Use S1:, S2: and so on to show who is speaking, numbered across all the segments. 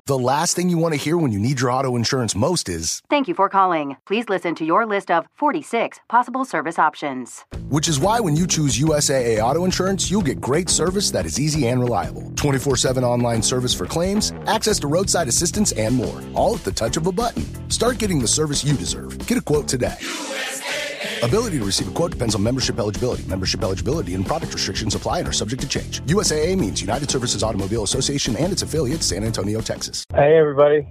S1: The last thing you want to hear when you need your auto insurance most is,
S2: "Thank you for calling. Please listen to your list of 46 possible service options."
S1: which is why when you choose USAA Auto Insurance, you'll get great service that is easy and reliable. 24/7 online service for claims, access to roadside assistance, and more. All at the touch of a button. Start getting the service you deserve. Get a quote today. Ability to receive a quote depends on membership eligibility. Membership eligibility and product restrictions apply and are subject to change. USAA means United Services Automobile Association and its affiliates, San Antonio, Texas.
S3: Hey, everybody.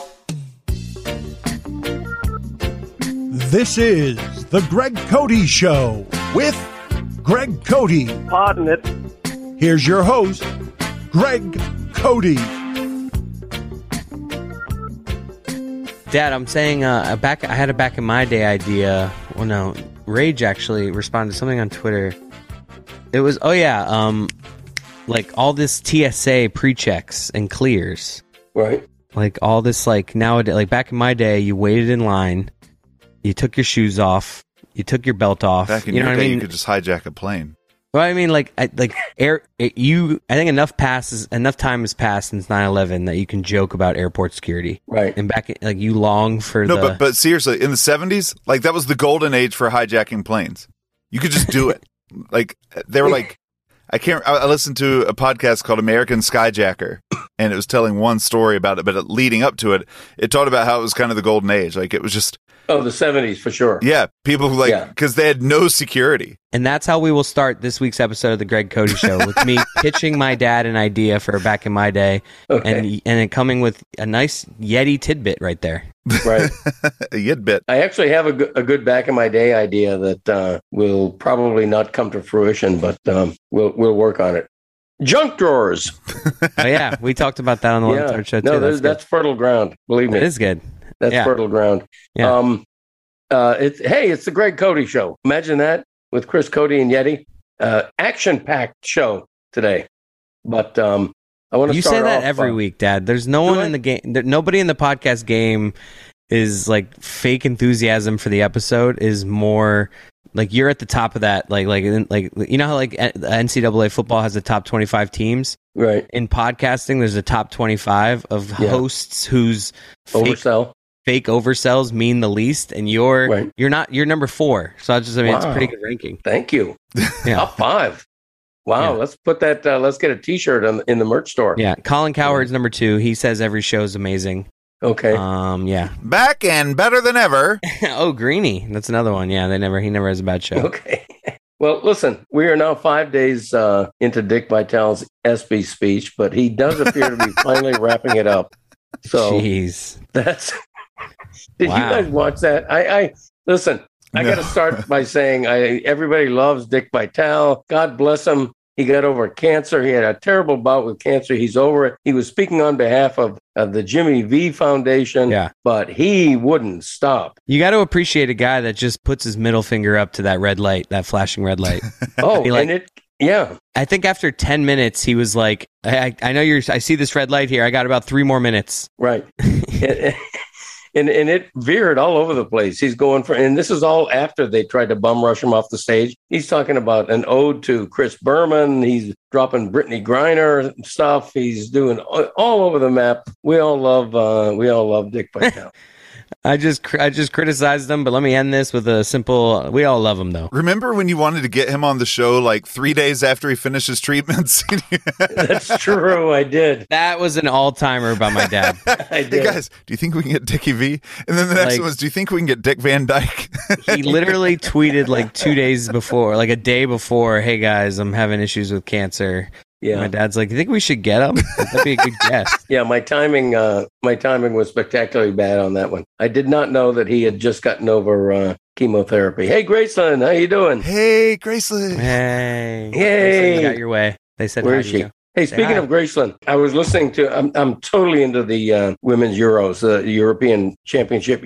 S4: This is The Greg Cody Show with Greg Cody.
S3: Pardon it.
S4: Here's your host, Greg Cody.
S5: Dad, I'm saying I had a back in my day idea. Well, no, Rage actually responded to something on Twitter. It was, like all this TSA pre-checks and clears.
S3: Right.
S5: Like all this, like nowadays, like back in my day, you waited in line, you took your shoes off, you took your belt off.
S6: Back in
S5: you know
S6: your
S5: what
S6: day,
S5: I mean?
S6: you could just hijack a plane.
S5: Well, I mean, I think enough time has passed since 9/11 that you can joke about airport security.
S3: Right.
S5: And back, you long for
S6: But seriously, in the 70s, like that was the golden age for hijacking planes. You could just do it. Like they were like, I listened to a podcast called American Skyjacker, and it was telling one story about it, but leading up to it, it talked about how it was kind of the golden age. Like it was just.
S3: Oh, the 70s for sure.
S6: Yeah, people because they had no security.
S5: And that's how we will start this week's episode of the Greg Cody Show, with me pitching my dad an idea for back in my day, and it coming with a nice Yeti tidbit right there.
S3: Right.
S6: A Yidbit.
S3: I actually have a good back in my day idea that will probably not come to fruition, but we'll work on it. Junk drawers.
S5: Oh, yeah, we talked about that on the One Third Show too.
S3: No, that's fertile ground. Believe me,
S5: it is good.
S3: That's fertile ground.
S5: Yeah.
S3: It's the Greg Cody Show. Imagine that with Chris Cody and Yeti. Action-packed show today. But I want to.
S5: You say that every week, Dad. There's no one in the game. Nobody in the podcast game is like fake enthusiasm for the episode. Is more like you're at the top of that. Like you know how like NCAA football has the top 25 teams.
S3: Right.
S5: In podcasting, there's a top 25 of hosts whose fake oversells mean the least, and you're number 4. So it's a pretty good ranking.
S3: Thank you.
S5: Yeah.
S3: Top 5. Wow, let's put that. Let's get a T-shirt in the merch store.
S5: Yeah, Colin Cowherd's number 2. He says every show is amazing.
S3: Okay.
S5: Yeah.
S6: Back and better than ever.
S5: Oh, Greeny, that's another one. Yeah, he never has a bad show.
S3: Okay. Well, listen, we are now 5 days into Dick Vitale's ESPY speech, but he does appear to be finally wrapping it up. So,
S5: jeez,
S3: that's. Did you guys watch that? I listen. I got to start by saying everybody loves Dick Vitale. God bless him. He got over cancer. He had a terrible bout with cancer. He's over it. He was speaking on behalf of the Jimmy V Foundation.
S5: Yeah.
S3: But he wouldn't stop.
S5: You got to appreciate a guy that just puts his middle finger up to that red light, that flashing red light.
S3: Yeah.
S5: I think after 10 minutes, he was like, I know I see this red light here. I got about 3 more minutes.
S3: Right. And it veered all over the place. He's going and this is all after they tried to bum rush him off the stage. He's talking about an ode to Chris Berman. He's dropping Brittany Griner stuff. He's doing all over the map. We all love Dick Vitale.
S5: I just criticized him, but let me end this with a simple, we all love him, though.
S6: Remember when you wanted to get him on the show like 3 days after he finished his treatments?
S3: That's true, I did.
S5: That was an all-timer by my dad.
S3: I did.
S6: Hey, guys, do you think we can get Dickie V? And then the next one was, do you think we can get Dick Van Dyke?
S5: He literally tweeted like 2 days before, like a day before, hey, guys, I'm having issues with cancer.
S3: Yeah.
S5: My dad's like, you think we should get him? That'd be a good guess.
S3: Yeah, my timing was spectacularly bad on that one. I did not know that he had just gotten over chemotherapy. Hey, Graceland, how you doing?
S6: Hey, Graceland.
S5: Hey.
S3: Yay.
S5: You got your way. They said,
S3: where is she? Hey, speaking of Graceland, I was listening to. I'm totally into the women's Euros, the European Championship,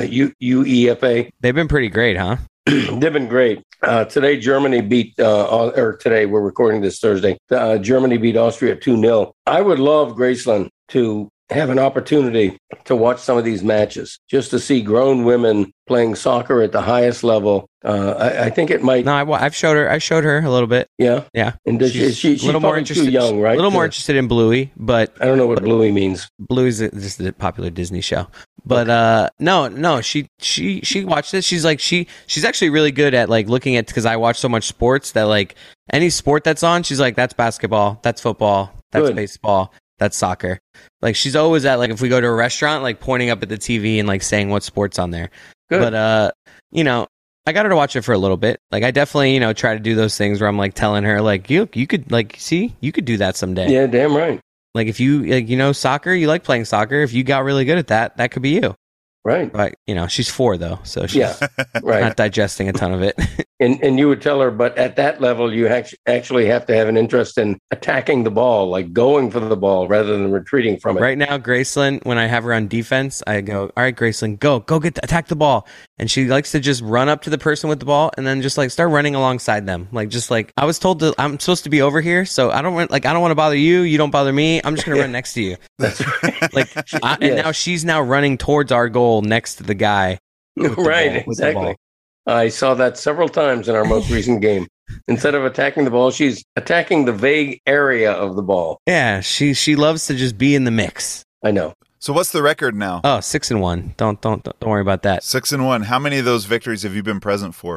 S3: UEFA.
S5: They've been pretty great, huh?
S3: They've been great. Today, Germany beat, today, we're recording this Thursday, Germany beat Austria 2-0. I would love Graceland to have an opportunity to watch some of these matches, just to see grown women playing soccer at the highest level, I think it might.
S5: No, I've showed her. I showed her a little bit.
S3: Yeah,
S5: yeah.
S3: And she's
S5: a little more
S3: interested,
S5: interested.
S3: Too young, right?
S5: A little more interested in Bluey, but
S3: I don't know what Bluey means.
S5: Bluey's just a popular Disney show. But no, she watched it. She's like she's actually really good at like looking at, because I watch so much sports that like any sport that's on, she's like, that's basketball, that's football, that's baseball, that's soccer. Like she's always at, like, if we go to a restaurant, like pointing up at the TV and like saying what sport's on there.
S3: Good.
S5: But I got her to watch it for a little bit. Like I definitely, try to do those things where I'm like telling her like, you could like, see, you could do that someday.
S3: Yeah, damn right.
S5: Like if you like, soccer, you like playing soccer. If you got really good at that, that could be you.
S3: Right.
S5: But she's 4 though, so she's
S3: right.
S5: not digesting a ton of it.
S3: And you would tell her, but at that level, you actually have to have an interest in attacking the ball, like going for the ball rather than retreating from it.
S5: Right now, Graceland, when I have her on defense, I go, all right, Graceland, go attack the ball. And she likes to just run up to the person with the ball and then just like start running alongside them. Like, just like, I was told I'm supposed to be over here, so I don't want to bother you. You don't bother me. I'm just going to run next to you.
S3: That's right.
S5: Like, and now she's now running towards our goal next to the guy.
S3: Right, exactly. I saw that several times in our most recent game. Instead of attacking the ball, she's attacking the vague area of the ball.
S5: Yeah, she loves to just be in the mix.
S3: I know.
S6: So what's the record now?
S5: Oh, 6-1. Don't worry about that.
S6: 6-1. How many of those victories have you been present for?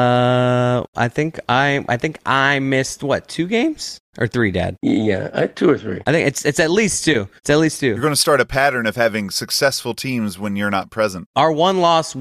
S5: I think I missed 2 games or 3, Dad?
S3: Yeah, 2 or 3.
S5: I think it's at least 2. It's at least 2.
S6: You're going to start a pattern of having successful teams when you're not present.
S5: Our one loss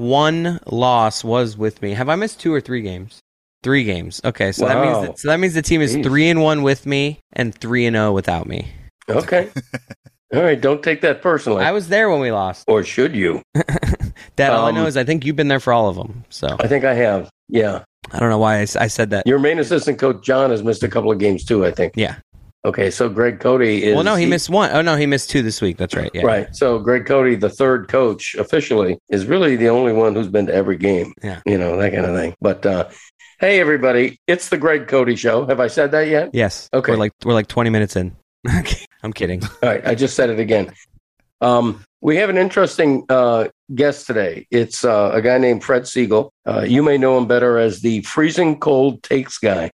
S5: was with me. Have I missed 2 or 3 games? 3 games. Okay, so
S3: wow.
S5: that means the team is 3-1 with me and 3-0 without me.
S3: Okay. All right, don't take that personally.
S5: I was there when we lost.
S3: Or should you?
S5: Dad, all I know is I think you've been there for all of them. So
S3: I think I have. Yeah.
S5: I don't know why I said that.
S3: Your main assistant coach, John, has missed a couple of games too, I think.
S5: Yeah.
S3: Okay, so Greg Cody is...
S5: Well, no, he missed 1. Oh, no, he missed 2 this week. That's right. Yeah.
S3: Right. So Greg Cody, the third coach officially, is really the only one who's been to every game.
S5: Yeah.
S3: That kind of thing. But hey, everybody, it's the Greg Cody Show. Have I said that yet?
S5: Yes.
S3: Okay.
S5: We're like 20 minutes in. I'm kidding.
S3: All right, I just said it again. We have an interesting guest today. It's a guy named Fred Siegel. You may know him better as the Freezing Cold Takes guy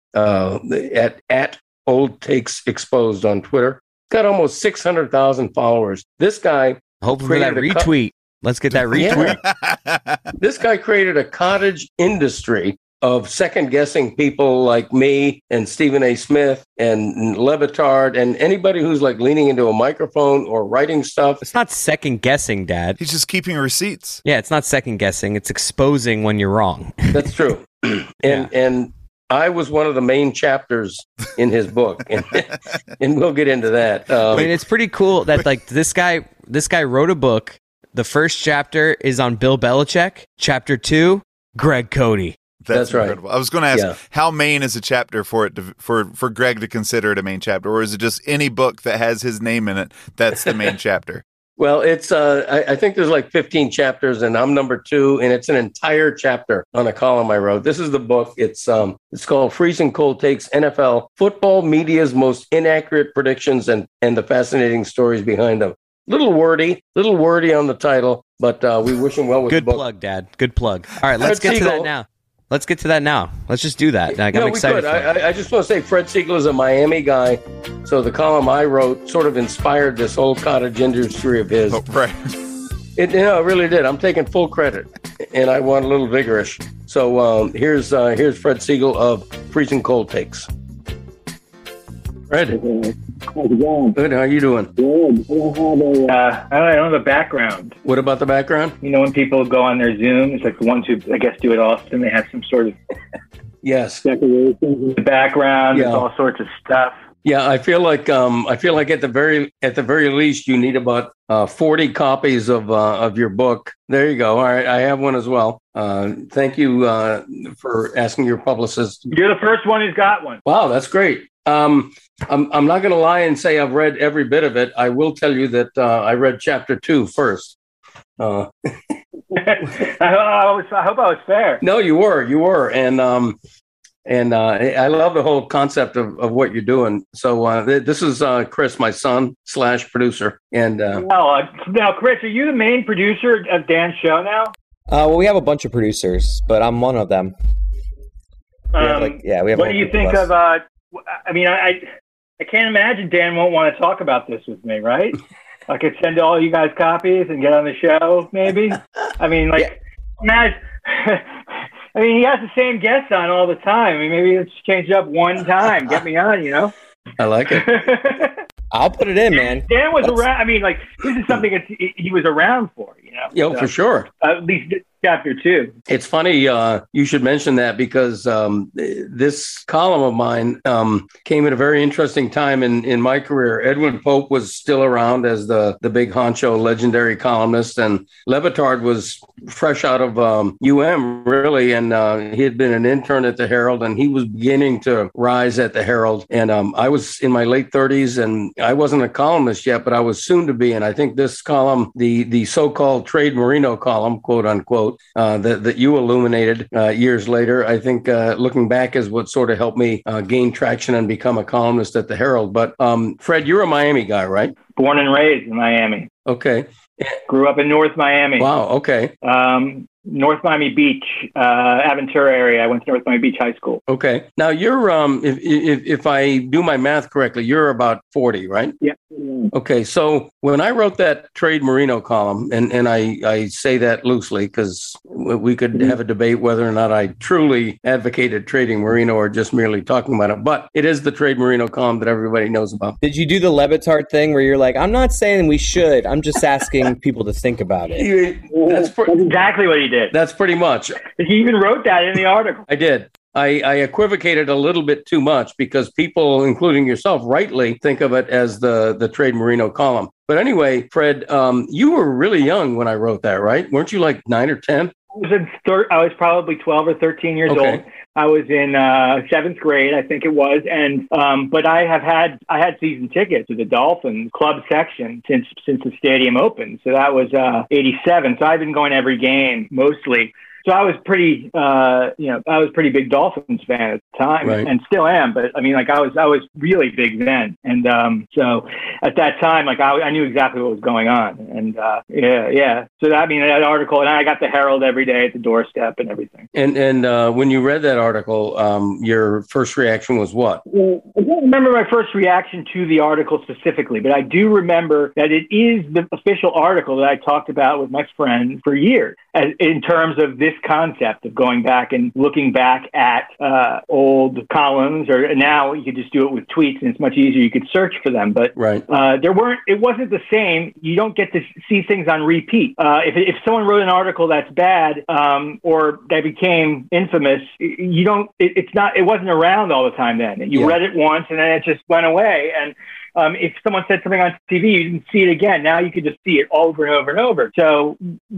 S3: at Old Takes Exposed on Twitter. Got almost 600,000 followers. This guy...
S5: Hopefully that retweet. Let's get that retweet.
S3: Yeah. This guy created a cottage industry of second-guessing people like me and Stephen A. Smith and Levitard and anybody who's like leaning into a microphone or writing stuff.
S5: It's not second-guessing, Dad.
S6: He's just keeping receipts.
S5: Yeah, it's not second-guessing. It's exposing when you're wrong.
S3: That's true. And I was one of the main chapters in his book, and we'll get into that.
S5: I mean, it's pretty cool that like this guy wrote a book. The first chapter is on Bill Belichick. Chapter 2, Greg Cody.
S3: That's right.
S6: Incredible. I was going to ask, how main is a chapter for it for Greg to consider it a main chapter, or is it just any book that has his name in it that's the main chapter?
S3: Well, it's I think there's like 15 chapters, and I'm number 2, and it's an entire chapter on a column I wrote. This is the book. It's called Freezing Cold Takes: NFL Football Media's Most Inaccurate Predictions and the Fascinating Stories Behind Them. Little wordy on the title, but we wish him well with the book.
S5: Good plug, Dad. Good plug. All right, let's get to that now. Let's get to that now. Let's just do that. I'm excited.
S3: I just want to say Fred Siegel is a Miami guy, so the column I wrote sort of inspired this whole cottage industry of his.
S6: Oh, right.
S3: It really did. I'm taking full credit, and I want a little vigorish. So here's Fred Siegel of Freezing Cold Takes. Fred.
S7: How's it going?
S3: Good. How are you doing?
S7: Good. I don't have a background.
S3: What about the background?
S7: When people go on their Zoom, it's like the ones who, I guess, do it often. They have some sort of
S3: yes
S7: decorations in the background. There's all sorts of stuff.
S3: Yeah, I feel like at the very least you need about 40 copies of your book. There you go. All right, I have one as well. Thank you for asking your publicist.
S7: You're the first one who's got one.
S3: Wow, that's great. I'm not going to lie and say I've read every bit of it. I will tell you that I read chapter 2 first.
S7: I hope I was fair.
S3: No, you were, and And I love the whole concept of what you're doing. So this is Chris, my son / producer. And
S7: now, Chris, are you the main producer of Dan's show now?
S8: Well, we have a bunch of producers, but I'm one of them. We have.
S7: What do you think of? I mean, I can't imagine Dan won't want to talk about this with me, right? I could send all you guys copies and get on the show, maybe. I mean, imagine. I mean, he has the same guests on all the time. I mean, maybe let's change it up one time. Get me on,
S3: I like it.
S8: I'll put it in, man.
S7: Dan was around. I mean, this is something he was around for,
S3: For sure.
S7: At least chapter 2.
S3: It's funny you should mention that because this column of mine came at a very interesting time in my career. Edwin Pope was still around as the big honcho legendary columnist, and Le Batard was fresh out of really, and he had been an intern at the Herald, and he was beginning to rise at the Herald. And I was in my late 30s, and I wasn't a columnist yet, but I was soon to be. And I think this column, the so-called Trade Marino column, quote unquote, that you illuminated years later, I think looking back is what sort of helped me gain traction and become a columnist at the Herald. But Fred, you're a Miami guy, right?
S7: Born and raised in Miami.
S3: Okay.
S7: Grew up in North Miami.
S3: Wow. Okay.
S7: North Miami Beach, Aventura area. I went to North Miami Beach High School.
S3: Okay. Now you're, if I do my math correctly, you're about 40, right?
S7: Yeah.
S3: Okay. So when I wrote that Trade Marino column, and I say that loosely because we could have a debate whether or not I truly advocated trading Marino or just merely talking about it, but it is the Trade Marino column that everybody knows about.
S8: Did you do the Le Batard thing where you're like, I'm not saying we should, I'm just asking people to think about it?
S7: That's exactly what he did.
S3: That's pretty much.
S7: He even wrote that in the article.
S3: I did. I equivocated a little bit too much because people, including yourself, rightly think of it as the Trade Marino column. But anyway, Fred, you were really young when I wrote that, right? Weren't you like 9 or 10?
S7: I was probably 12 or 13 years old. I was in 7th grade, I think it was, and but I had season tickets to the Dolphins club section since the stadium opened. So that was 87. So I've been going every game mostly. So I was pretty, I was pretty big Dolphins fan at the time,
S3: right,
S7: and still am. But I mean, like I was really big then, and so at that time, like I knew exactly what was going on, and yeah. So that, I mean, that article, and I got the Herald every day at the doorstep and everything.
S3: And when you read that article, your first reaction was what?
S7: Well, I don't remember my first reaction to the article specifically, but I do remember that it is the official article that I talked about with my friend for years, in terms of this concept of going back and looking back at old columns, or now you could just do it with tweets and it's much easier. You could search for them, but
S3: right.
S7: It wasn't the same. You don't get to see things on repeat. If someone wrote an article that's bad, or that became infamous, it wasn't around all the time then. You read it once and then it just went away. And if someone said something on TV, you didn't see it again. Now you could just see it over and over and over. So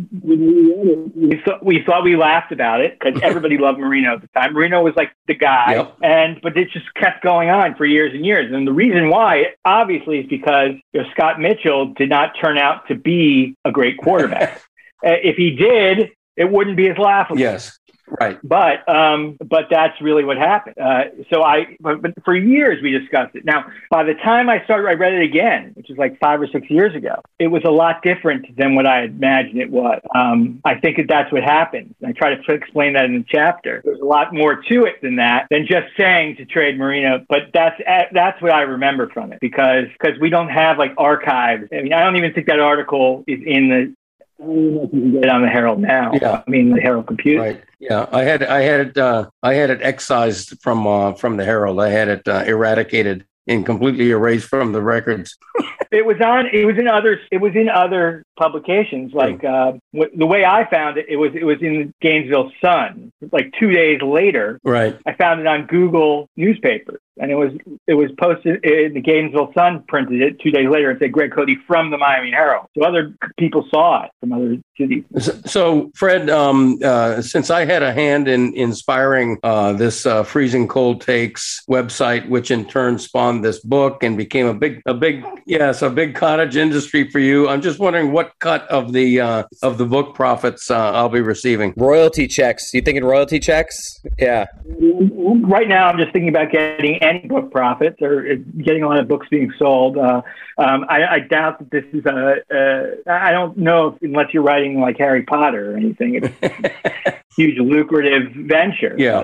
S7: we thought we laughed about it because everybody loved Marino at the time. Marino was like the guy, but it just kept going on for years and years. And the reason why, obviously, is because Scott Mitchell did not turn out to be a great quarterback. If he did, it wouldn't be as laughable.
S3: Yes. Right.
S7: But that's really what happened. But for years we discussed it. Now, by the time I read it again, which is like 5 or 6 years ago, it was a lot different than what I imagined it was. I think that's what happened. I try to explain that in the chapter. There's a lot more to it than that, than just saying to trade Marino. But that's what I remember from it, because we don't have like archives. I mean, I don't even think that article is in the. I don't even know if you can get it on the Herald now. Yeah. I mean, the Herald computer.
S3: Right. Yeah, I had it excised from the Herald. I had it eradicated and completely erased from the records.
S7: It was in other publications. Like the way I found it, it was in Gainesville Sun. Like 2 days later,
S3: right?
S7: I found it on Google newspaper. And it was posted in the Gainesville Sun, printed it 2 days later and said Greg Cote from the Miami Herald. So other people saw it from other cities.
S3: So Fred, since I had a hand in inspiring this Freezing Cold Takes website, which in turn spawned this book and became a big cottage industry for you, I'm just wondering what cut of the book profits I'll be receiving.
S8: Royalty checks. You thinking royalty checks? Yeah.
S7: Right now, I'm just thinking about getting any book profits or getting a lot of books being sold. I doubt that this is I don't know unless you're writing like Harry Potter or anything. It's a huge lucrative venture.
S3: Yeah.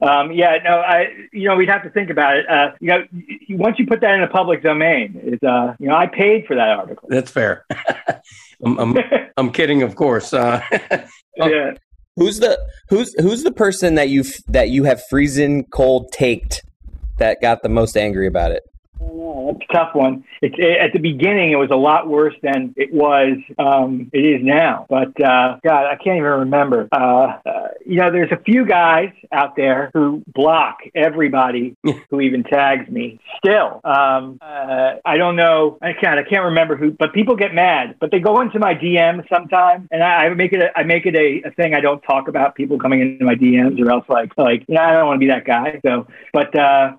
S7: We'd have to think about it. Once you put that in a public domain, I paid for that article.
S3: That's fair. I'm kidding, of course.
S7: Yeah.
S8: Who's the person that you have freezing cold taked that got the most angry about it?
S7: That's a tough one. At the beginning, it was a lot worse than it is now. But God, I can't even remember. There's a few guys out there who block everybody who even tags me. Still, I don't know. I can't remember who. But people get mad. But they go into my DMs sometimes, and I make it a thing. I don't talk about people coming into my DMs, or else I don't want to be that guy. So, but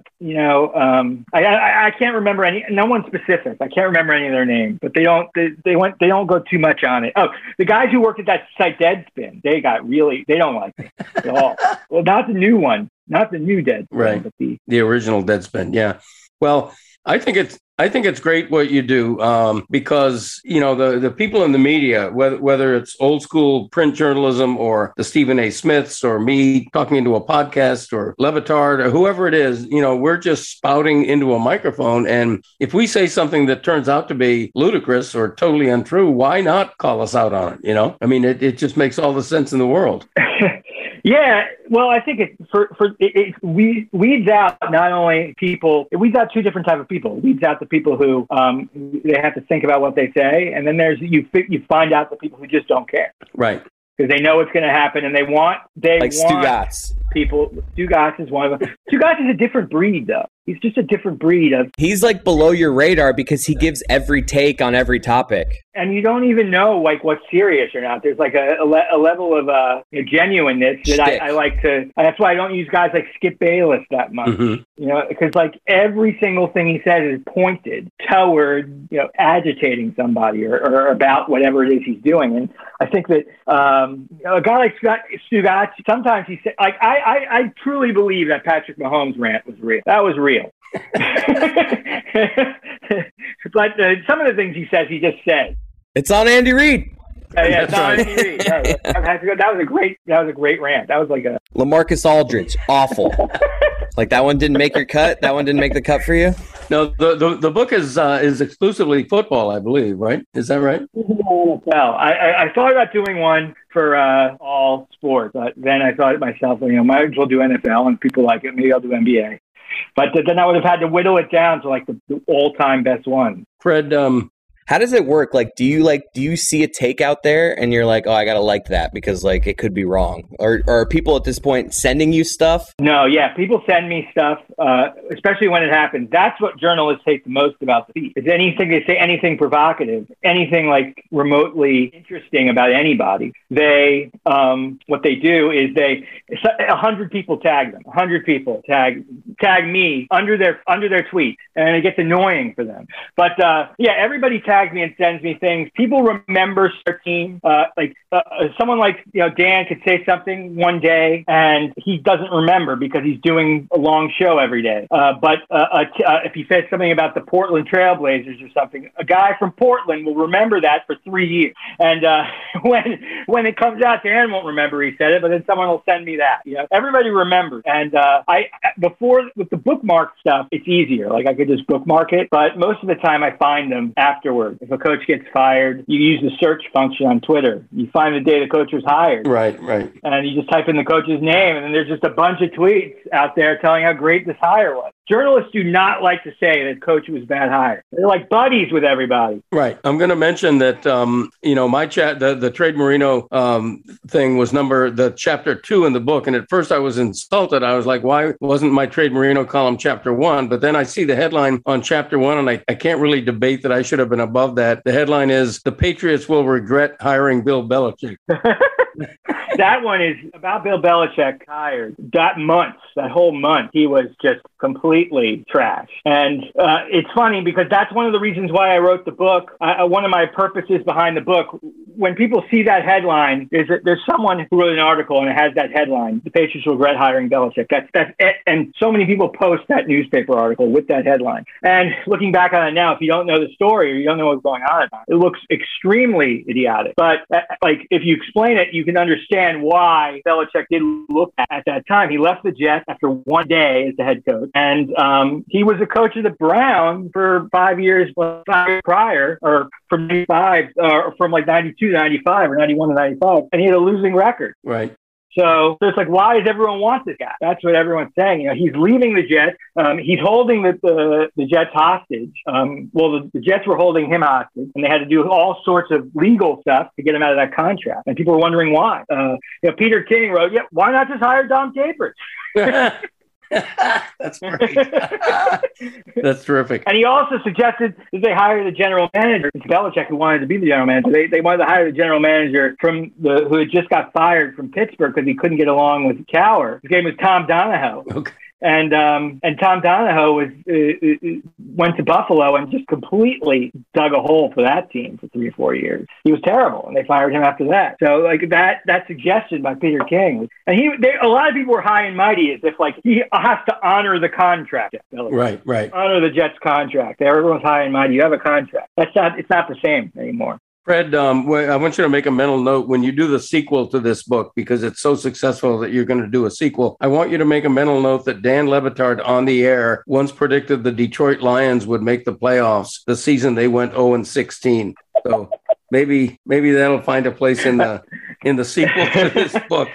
S7: I can't remember no one specific. I can't remember any of their names, but they don't go too much on it. Oh, the guys who worked at that site Deadspin, they don't like me at all. Well, not the new one, not the new Deadspin,
S3: right?
S7: But
S3: the original Deadspin. Yeah. Well, I think it's great what you do because, the people in the media, whether it's old school print journalism or the Stephen A. Smiths or me talking into a podcast or Levitard or whoever it is, we're just spouting into a microphone. And if we say something that turns out to be ludicrous or totally untrue, why not call us out on it? I mean, it just makes all the sense in the world.
S7: Yeah, well, I think it weeds out not only people, it weeds out two different types of people. It weeds out the people who they have to think about what they say, and then there's you find out the people who just don't care,
S3: right?
S7: Because they know what's going to happen, and they want
S8: Stugotz.
S7: People. Stugotz is one of them. Stugotz is a different breed, though. He's just a different breed of.
S8: He's like below your radar because he gives every take on every topic,
S7: and you don't even know what's serious or not. There's like a level of genuineness that I like to. That's why I don't use guys like Skip Bayless that much.
S3: Mm-hmm.
S7: Because every single thing he says is pointed toward agitating somebody or about whatever it is he's doing. And I think that a guy like Stugotz, sometimes he said, I truly believe that Patrick Mahomes rant was real. That was real. But some of the things he says, he just said.
S8: It's on Andy Reid.
S7: Yeah, it's on Andy Reid. That was a great rant. That was like a
S8: LaMarcus Aldridge, awful. Like that one didn't make your cut. That one didn't make the cut for you.
S3: No, the book is exclusively football, I believe. Right? Is that right?
S7: Well, I thought about doing one for all sports, but then I thought to myself, might as well do NFL, and people like it. Maybe I'll do NBA. But then I would have had to whittle it down to like the all-time best one.
S3: Fred,
S8: how does it work? Like, do you see a take out there and you're like, oh, I gotta like that because like it could be wrong, or are people at this point sending you stuff?
S7: No, yeah, people send me stuff, especially when it happens. That's what journalists hate the most about the feed. Is anything they say anything provocative, anything like remotely interesting about anybody. They what they do is 100 people tag them. 100 people tag me under their tweet, and it gets annoying for them. But everybody tags me and sends me things. People remember certain someone like Dan could say something one day and he doesn't remember because he's doing a long show every day. But if he says something about the Portland Trailblazers or something, a guy from Portland will remember that for 3 years. And when it comes out, Dan won't remember he said it, but then someone will send me that. Everybody remembers. And before with the bookmark stuff, it's easier. Like I could just bookmark it, but most of the time I find them afterwards. If a coach gets fired, you use the search function on Twitter. You find the day the coach was hired.
S3: Right.
S7: And you just type in the coach's name, and then there's just a bunch of tweets out there telling how great this hire was. Journalists do not like to say that coach was a bad hire. They're like buddies with everybody.
S3: Right. I'm going to mention that, my the Trade Marino thing was the chapter 2 in the book. And at first I was insulted. I was like, why wasn't my Trade Marino column chapter 1? But then I see the headline on chapter 1, and I can't really debate that I should have been above that. The headline is, "The Patriots will regret hiring Bill Belichick."
S7: That one is about Bill Belichick hired. That whole month, he was just completely trash. And it's funny because that's one of the reasons why I wrote the book. One of my purposes behind the book, when people see that headline, is that there's someone who wrote an article and it has that headline, "The Patriots will regret hiring Belichick." That's it. And so many people post that newspaper article with that headline. And looking back on it now, if you don't know the story or you don't know what's going on, it looks extremely idiotic. But if you explain it, you can understand why Belichick did look at that time. He left the Jets after one day as the head coach, and he was a coach of the Browns for 5 years prior, or from 95, or from like 92 to 95, or 91 to 95, and he had a losing record.
S3: Right.
S7: So it's like, why does everyone want this guy? That's what everyone's saying. He's leaving the Jets. He's holding the Jets hostage. The Jets were holding him hostage, and they had to do all sorts of legal stuff to get him out of that contract. And people were wondering why. Peter King wrote, why not just hire Dom Capers?
S3: That's great. That's terrific.
S7: And he also suggested that they hire the general manager. It's Belichick who wanted to be the general manager. They wanted to hire the general manager who had just got fired from Pittsburgh because he couldn't get along with Cowher. His name was Tom Donahoe. Okay. And Tom Donahoe went to Buffalo and just completely dug a hole for that team for 3 or 4 years. He was terrible, and they fired him after that. So like that suggestion by Peter King, and a lot of people were high and mighty as if like he has to honor the contract.
S3: Right.
S7: Honor the Jets contract. Everyone's high and mighty. You have a contract. It's not the same anymore.
S3: Fred, I want you to make a mental note when you do the sequel to this book, because it's so successful that you're going to do a sequel. I want you to make a mental note that Dan Le Batard on the air once predicted the Detroit Lions would make the playoffs the season they went 0-16. So maybe that'll find a place in the sequel to this book.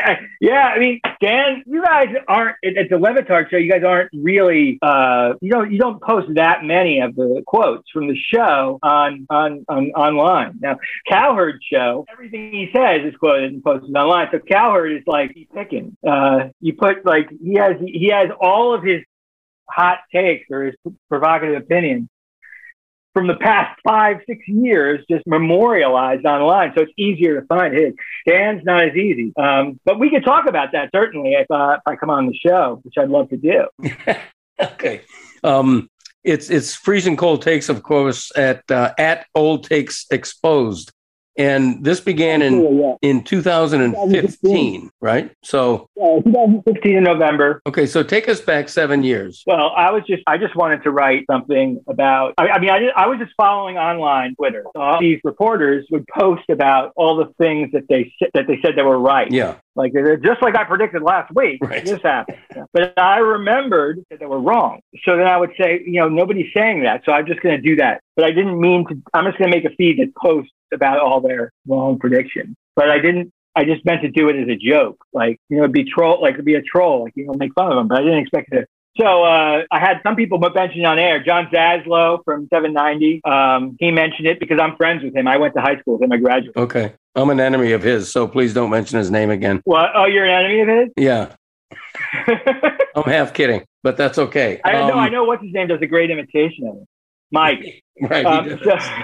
S3: Dan, you guys aren't at the Le Batard show. You guys aren't really you don't post that many of the quotes from the show on online. Now, Cowherd's show, everything he says is quoted and posted online. So Cowherd is like he's picking. You put like he has all of his hot takes or his provocative opinions from the past 5-6 years, just memorialized online. So it's easier to find his. Dan's not as easy. But we can talk about that, certainly, if I come on the show, which I'd love to do. Okay. It's Freezing Cold Takes, of course, at Old Takes Exposed. And this began in 2015, right? So
S7: 2015 in November.
S3: Okay, so take us back 7 years.
S7: Well, I just wanted to write something about. I was just following online Twitter. So all these reporters would post about all the things that they said they were right.
S3: Yeah.
S7: Like just like I predicted last week, right. This happened. But I remembered that they were wrong. So then I would say, nobody's saying that, so I'm just going to do that. But I didn't mean to. I'm just going to make a feed that posts about all their wrong predictions. But I didn't. I just meant to do it as a joke, like be a troll, make fun of them. But I didn't expect it. So I had some people mention on air. John Zaslow from 790. He mentioned it because I'm friends with him. I went to high school with him. I graduated.
S3: Okay. I'm an enemy of his, so please don't mention his name again.
S7: What? Oh, you're an enemy of his?
S3: Yeah. I'm half kidding, but that's okay.
S7: I know what's his name does a great imitation of him. Mike.
S3: Right.
S7: And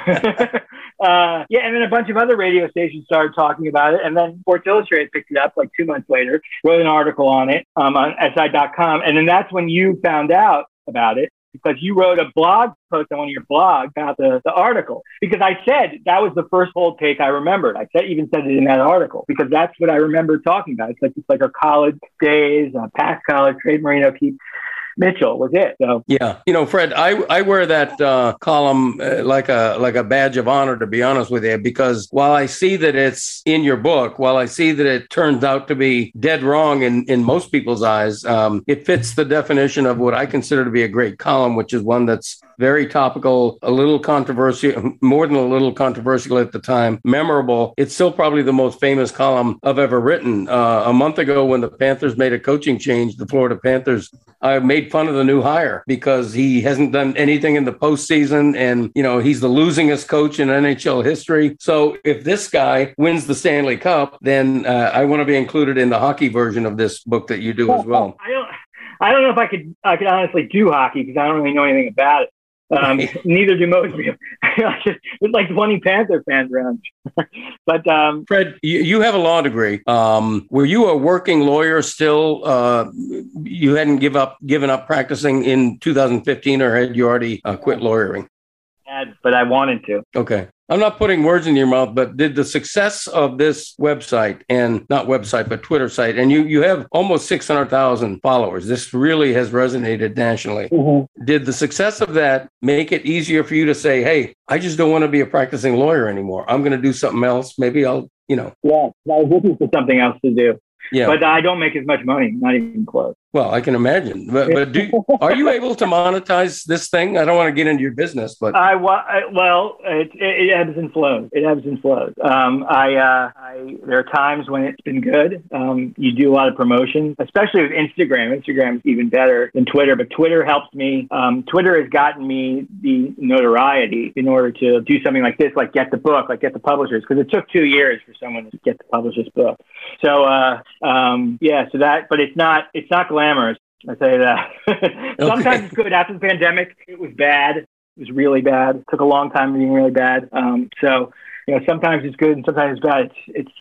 S7: then a bunch of other radio stations started talking about it. And then Sports Illustrated picked it up like 2 months later, wrote an article on it on SI.com. And then that's when you found out about it, because you wrote a blog post on one of your blogs about the article. Because I said that was the first Cold Take I remembered. even said it in that article because that's what I remember talking about. It's like our college days, past college, Trade Marino, Keith Mitchell was it. So
S3: yeah, Fred, I wear that column like a badge of honor, to be honest with you, because while I see that it's in your book, while I see that it turns out to be dead wrong in most people's eyes, it fits the definition of what I consider to be a great column, which is one that's very topical, a little controversial, more than a little controversial at the time, memorable. It's still probably the most famous column I've ever written. A month ago, when the Panthers made a coaching change, the Florida Panthers, I made made fun of the new hire because he hasn't done anything in the postseason, and he's the losingest coach in NHL history. So if this guy wins the Stanley Cup, then I want to be included in the hockey version of this book that you do as well.
S7: I don't know if I could honestly do hockey because I don't really know anything about it. Neither do most people. It's like 20 Panther fans around. But
S3: Fred, you have a law degree. Were you a working lawyer still? You hadn't given up practicing in 2015, or had you already quit lawyering?
S7: But I wanted to.
S3: Okay. I'm not putting words in your mouth, but did the success of this website, and not website, but Twitter site, and you have almost 600,000 followers. This really has resonated nationally. Mm-hmm. Did the success of that make it easier for you to say, hey, I just don't want to be a practicing lawyer anymore. I'm going to do something else. Maybe I'll. Yeah, I
S7: was looking for something else to do.
S3: Yeah.
S7: But I don't make as much money, not even close.
S3: Well, I can imagine. But are you able to monetize this thing? I don't want to get into your business, but
S7: it ebbs and flows. It ebbs and flows. There are times when it's been good. You do a lot of promotion, especially with Instagram. Instagram's even better than Twitter, but Twitter helps me. Twitter has gotten me the notoriety in order to do something like this, like get the book, like get the publishers, because it took 2 years for someone to get to publish this book. So but it's not glamorous. I say that. Sometimes it's good. After the pandemic, it was bad. It was really bad. It took a long time being really bad. Sometimes it's good and sometimes it's bad.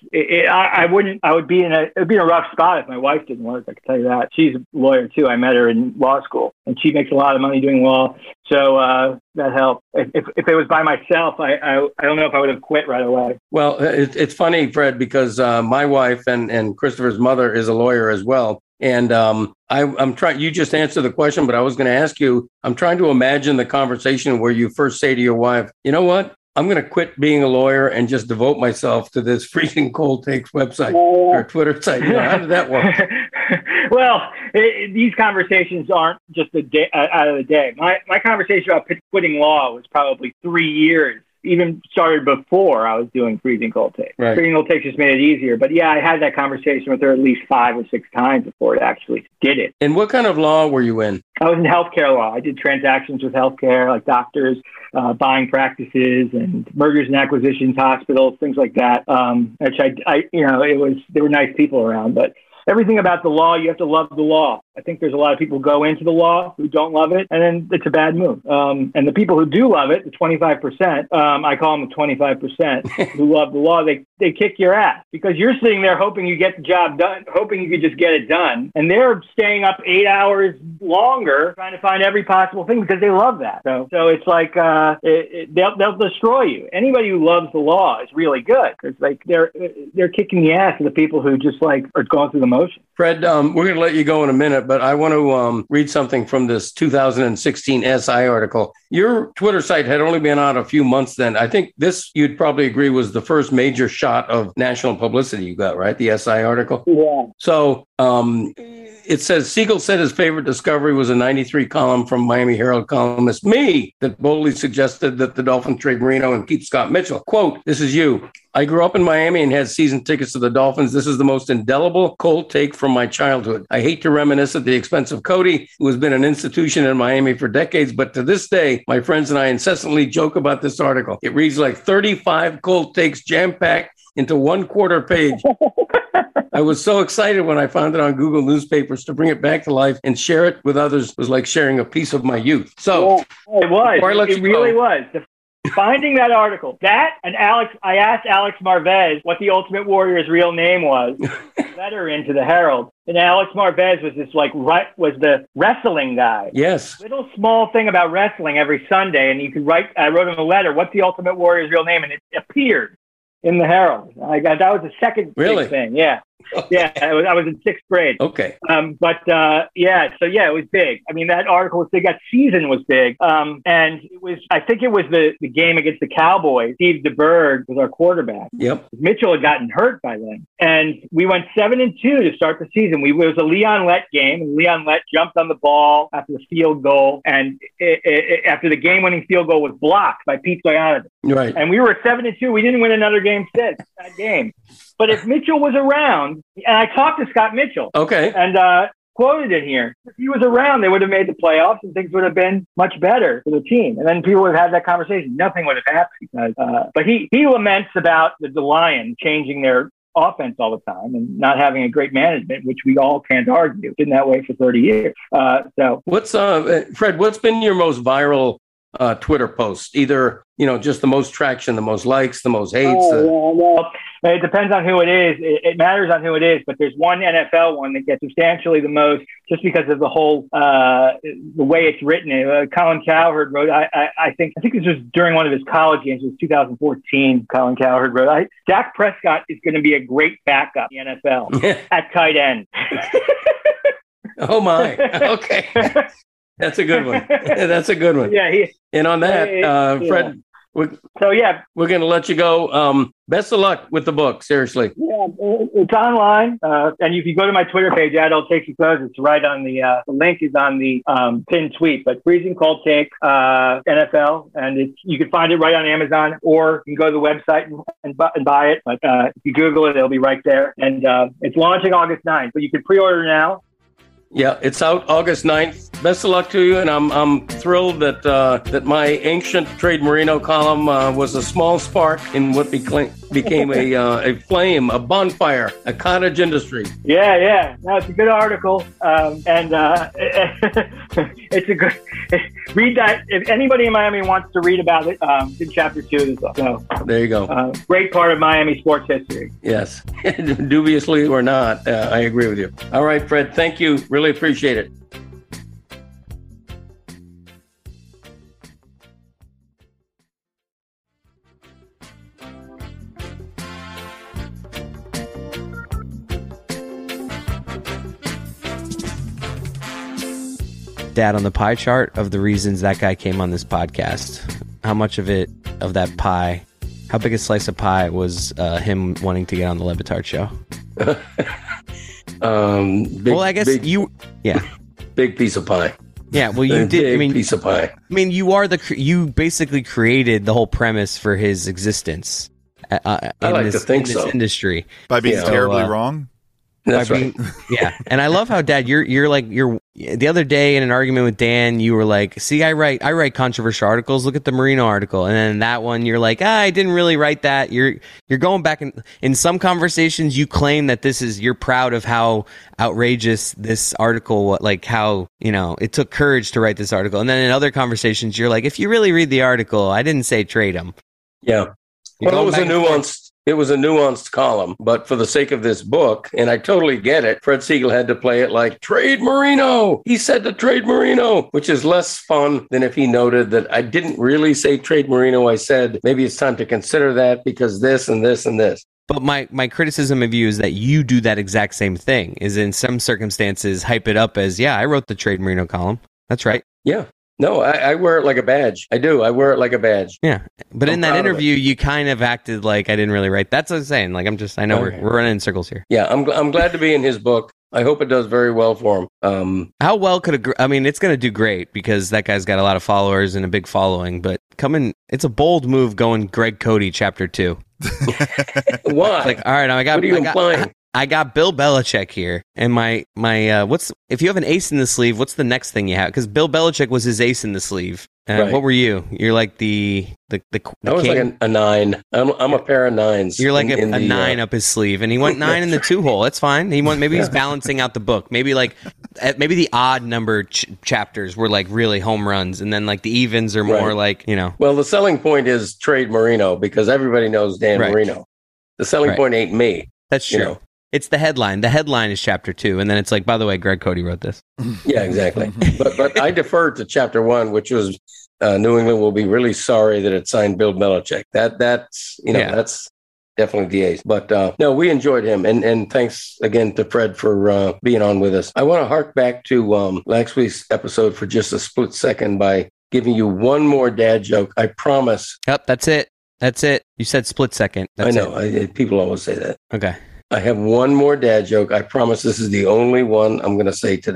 S7: It would be in a rough spot if my wife didn't work. I can tell you that. She's a lawyer too. I met her in law school, and she makes a lot of money doing law. So that helped. If it was by myself, I don't know if I would have quit right away.
S3: Well, it's funny, Fred, because my wife and Christopher's mother is a lawyer as well. And I'm trying. You just answered the question, but I was going to ask you. I'm trying to imagine the conversation where you first say to your wife, "You know what? I'm going to quit being a lawyer and just devote myself to this Freezing Cold Takes website or Twitter site." How did that work?
S7: Well, these conversations aren't just a day out of the day. My conversation about quitting law was probably 3 years. Even started before I was doing Freezing Cold Takes. Right. Freezing Cold Takes just made it easier. But yeah, I had that conversation with her at least 5 or 6 times before it actually did it.
S3: And what kind of law were you in?
S7: I was in healthcare law. I did transactions with healthcare, like doctors, buying practices, and mergers and acquisitions, hospitals, things like that. Which there were nice people around, but everything about the law, you have to love the law. I think there's a lot of people who go into the law who don't love it, and then it's a bad move. And the people who do love it, the 25%, I call them the 25% who love the law, they kick your ass because you're sitting there hoping you get the job done, hoping you could just get it done. And they're staying up 8 hours longer trying to find every possible thing because they love that. So it's like they'll destroy you. Anybody who loves the law is really good. It's like they're kicking the ass of the people who just like are going through the motion.
S3: Fred, we're going to let you go in a minute, but I want to read something from this 2016 SI article. Your Twitter site had only been out a few months then. I think this, you'd probably agree, was the first major shot of national publicity you got, right? The SI article?
S7: Yeah.
S3: So it says, Siegel said his favorite discovery was a 93 column from Miami Herald columnist me that boldly suggested that the Dolphins trade Marino and keep Scott Mitchell. Quote, this is you. I grew up in Miami and had season tickets to the Dolphins. This is the most indelible cold take from my childhood. I hate to reminisce at the expense of Cody, who has been an institution in Miami for decades, but to this day, my friends and I incessantly joke about this article. It reads like 35 cold takes jam-packed into 1/4 page. I was so excited when I found it on Google Newspapers. To bring it back to life and share it with others was like sharing a piece of my youth. So
S7: it was. It really was. Finding that article, that and I asked Alex Marvez what the Ultimate Warrior's real name was. Letter into the Herald, and Alex Marvez was was the wrestling guy.
S3: Yes,
S7: little small thing about wrestling every Sunday, and you could write. I wrote him a letter. What's the Ultimate Warrior's real name? And it appeared in the Herald. That was the second big thing. Yeah. Yeah, I was in 6th grade.
S3: Okay.
S7: So it was big. I mean, that article was big. That season was big. And it was, I think it was the game against the Cowboys. Steve DeBerg was our quarterback.
S3: Yep.
S7: Mitchell had gotten hurt by then. And we went 7-2 to start the season. It was a Leon Lett game, and Leon Lett jumped on the ball after the field goal. And after the game-winning field goal was blocked by Pete Stoyanovich.
S3: Right.
S7: And we were 7-2. We didn't win another game since that game. But if Mitchell was around, and I talked to Scott Mitchell.
S3: Okay.
S7: And quoted in here. If he was around, they would have made the playoffs and things would have been much better for the team. And then people would have had that conversation. Nothing would have happened. But he laments about the Lions changing their offense all the time and not having a great management, which we all can't argue. It's been that way for 30 years. So
S3: what's Fred, what's been your most viral Twitter post? Either, just the most traction, the most likes, the most hates.
S7: Well, it depends on who it is. It matters on who it is, but there's one NFL one that gets substantially the most just because of the whole, the way it's written. Colin Cowherd wrote, I think this was during one of his college games. It was 2014. Colin Cowherd wrote, Dak Prescott is going to be a great backup in the NFL at tight end.
S3: Oh my. Okay. That's a good one. That's a good one.
S7: Yeah.
S3: And on that, Fred, we're going to let you go. Best of luck with the book. Seriously.
S7: Yeah, it's online. And if you go to my Twitter page, Adult Takes You Close, it's right on the link is on the pinned tweet. But Freezing Cold Take NFL, and you can find it right on Amazon, or you can go to the website and buy it. But if you Google it, it'll be right there. And it's launching August 9th, but you can pre-order now.
S3: Yeah, it's out August 9th. Best of luck to you, and I'm thrilled that my ancient Trade Marino column was a small spark in what became a flame, a bonfire, a cottage industry.
S7: Yeah. No, it's a good article, and it's a good read that. If anybody in Miami wants to read about it, it's in chapter 2 of this book. So
S3: there you go.
S7: Great part of Miami sports history.
S3: Yes, dubiously or not, I agree with you. All right, Fred, thank you. Really appreciate it.
S5: Dad, on the pie chart of the reasons that guy came on this podcast, how much of that pie, how big a slice of pie was him wanting to get on the Le Batard show? I guess
S3: big piece of pie.
S5: Yeah, well, you did.
S3: Piece of pie.
S5: I mean, you basically created the whole premise for his existence.
S3: I like to think so.
S5: Industry
S6: by being terribly wrong.
S3: That's right.
S5: Yeah, and I love how, Dad, you're the other day in an argument with Dan, you were like, "See, I write controversial articles. Look at the Marino article." And then that one, you're like, "I didn't really write that." You're going back in some conversations, you claim that you're proud of how outrageous this article, like how it took courage to write this article. And then in other conversations, you're like, "If you really read the article, I didn't say trade him."
S3: Yeah, well, it was a nuanced column, but for the sake of this book, and I totally get it, Fred Siegel had to play it like, trade Marino. He said to trade Marino, which is less fun than if he noted that I didn't really say trade Marino. I said, maybe it's time to consider that because this and this and this.
S5: But my criticism of you is that you do that exact same thing, is in some circumstances hype it up as, I wrote the trade Marino column. That's right.
S3: Yeah. No, I wear it like a badge. I do. I wear it like a badge.
S5: Yeah. But in that interview, you kind of acted like I didn't really write. That's what I'm saying. Like, I know we're running in circles here.
S3: Yeah. I'm glad to be in his book. I hope it does very well for him.
S5: How well could it's going to do great because that guy's got a lot of followers and a big following, but it's a bold move going Greg Cody chapter 2.
S3: Why?
S5: Like, all right, what are you
S3: implying?
S5: I got Bill Belichick here, and my if you have an ace in the sleeve, what's the next thing you have? Because Bill Belichick was his ace in the sleeve.
S3: Right.
S5: What were you? You're like the
S3: I was
S5: king?
S3: like a 9. I'm a pair of 9s.
S5: You're like a 9 up his sleeve, and he went 9 in the 2-hole. That's fine. Maybe he's balancing out the book. Maybe the odd number chapters were like really home runs, and then like the evens are more like
S3: Well, the selling point is trade Marino because everybody knows Dan Marino. The selling point ain't me.
S5: That's true. It's the headline. The headline is chapter 2, and then it's like, by the way, Greg Cody wrote this.
S3: Yeah, exactly. but I deferred to chapter 1, which was New England will be really sorry that it signed Bill Belichick. That's definitely the ace. But no, we enjoyed him, and thanks again to Fred for being on with us. I want to hark back to last week's episode for just a split second by giving you one more dad joke. I promise.
S5: Yep, that's it. You said split second. That's
S3: I know. People always say that.
S5: Okay.
S3: I have one more dad joke. I promise this is the only one I'm going to say today.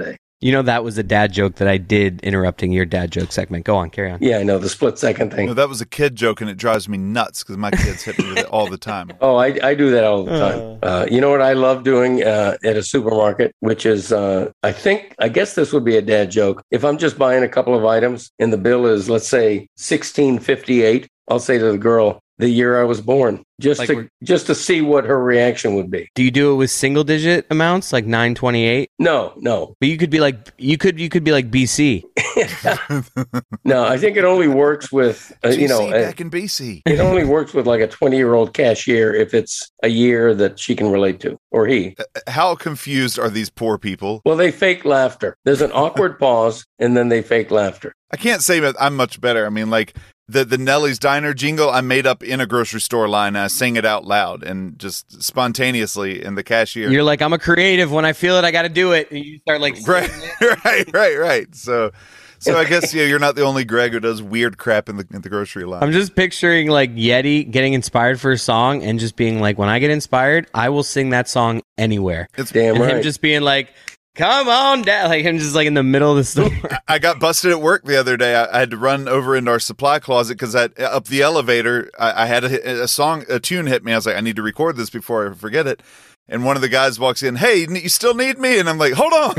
S5: You know, that was a dad joke that I did interrupting your dad joke segment. Go on, carry on.
S3: Yeah, I know, the split second thing.
S6: No, that was a kid joke, and it drives me nuts because my kids hit me with it all the time.
S3: Oh, I do that all the time. You know what I love doing at a supermarket, which is, I guess this would be a dad joke. If I'm just buying a couple of items and the bill is, let's say, $16.58, I'll say to the girl, the year I was born, just to see what her reaction would be.
S5: Do you do it with single digit amounts, like 928?
S3: No.
S5: But you could be like BC.
S3: No, I think it only works with
S6: back in BC.
S3: It only works with like a 20-year-old cashier if it's a year that she can relate to, or he.
S6: How confused are these poor people?
S3: Well, they fake laughter. There's an awkward pause, and then they fake laughter.
S6: I can't say that I'm much better. I mean, like the Nellie's Diner jingle I made up in a grocery store line. And I sang it out loud and just spontaneously, and the cashier.
S5: You're like, I'm a creative. When I feel it, I got to do it. And you start like,
S6: right. So I guess you're not the only Greg who does weird crap in the grocery line.
S5: I'm just picturing like Yeti getting inspired for a song and just being like, when I get inspired, I will sing that song anywhere.
S6: It's
S3: damn right.
S5: Him just being like, come on, Dad. Like him just like in the middle of the store.
S6: I got busted at work the other day. I had to run over into our supply closet because up the elevator, I had a tune hit me. I was like, I need to record this before I forget it. And one of the guys walks in, hey, you still need me? And I'm like, hold on.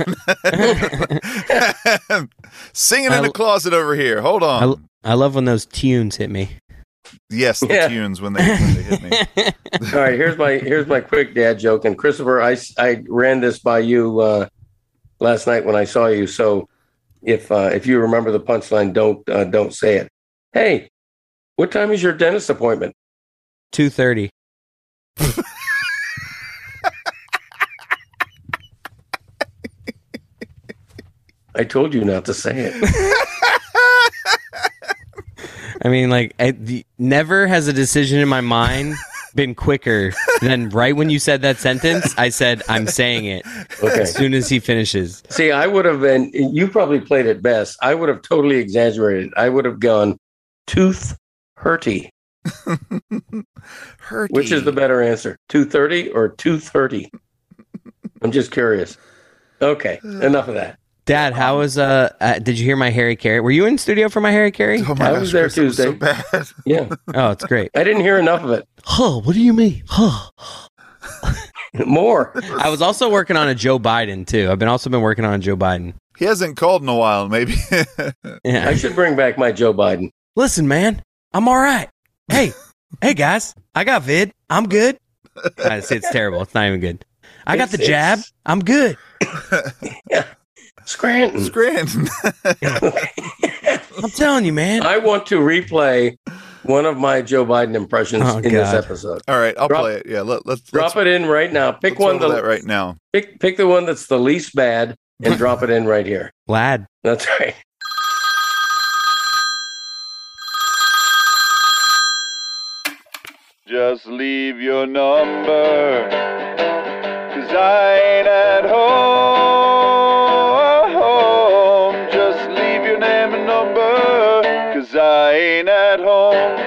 S6: Singing in the closet over here. Hold on.
S5: I love when those tunes hit me.
S6: Yes, the tunes when they hit me.
S3: All right, here's my quick dad joke. And Christopher, I ran this by you last night when I saw you. So if you remember the punchline, don't say it. Hey, what time is your dentist appointment?
S5: 2:30.
S3: I told you not to say it.
S5: I mean, like, never has a decision in my mind been quicker than right when you said that sentence. I said, I'm saying it.
S3: Okay.
S5: As soon as he finishes.
S3: See, I would have been, you probably played it best. I would have totally exaggerated. I would have gone tooth hurty.
S6: Hurty.
S3: Which is the better answer? 2:30 or 2:30? I'm just curious. Okay, enough of that.
S5: Dad, how was did you hear my Harry Carey? Were you in studio for my Harry Carey?
S6: Oh my
S3: I
S6: gosh,
S3: was there
S6: Chris, it was
S3: Tuesday.
S6: so bad.
S3: Yeah.
S5: Oh, it's great.
S3: I didn't hear enough of it.
S5: Huh, what do you mean? Huh.
S3: More.
S5: I was also working on a Joe Biden too. I've been working on a Joe Biden.
S6: He hasn't called in a while, maybe.
S5: Yeah.
S3: I should bring back my Joe Biden.
S5: Listen, man, I'm all right. Hey guys, I got vid. I'm good. It's terrible. It's not even good. I got the jab. I'm good.
S3: Yeah. Scranton.
S5: I'm telling you, man.
S3: I want to replay one of my Joe Biden impressions in this episode.
S6: All right, I'll play it. Yeah, let's
S3: drop it in right now. Pick one
S6: that right now.
S3: Pick the one that's the least bad and drop it in right here.
S5: Lad.
S3: That's right.
S6: Just leave your number, 'cause I ain't at home. Just leave your name and number, 'cause I ain't at home.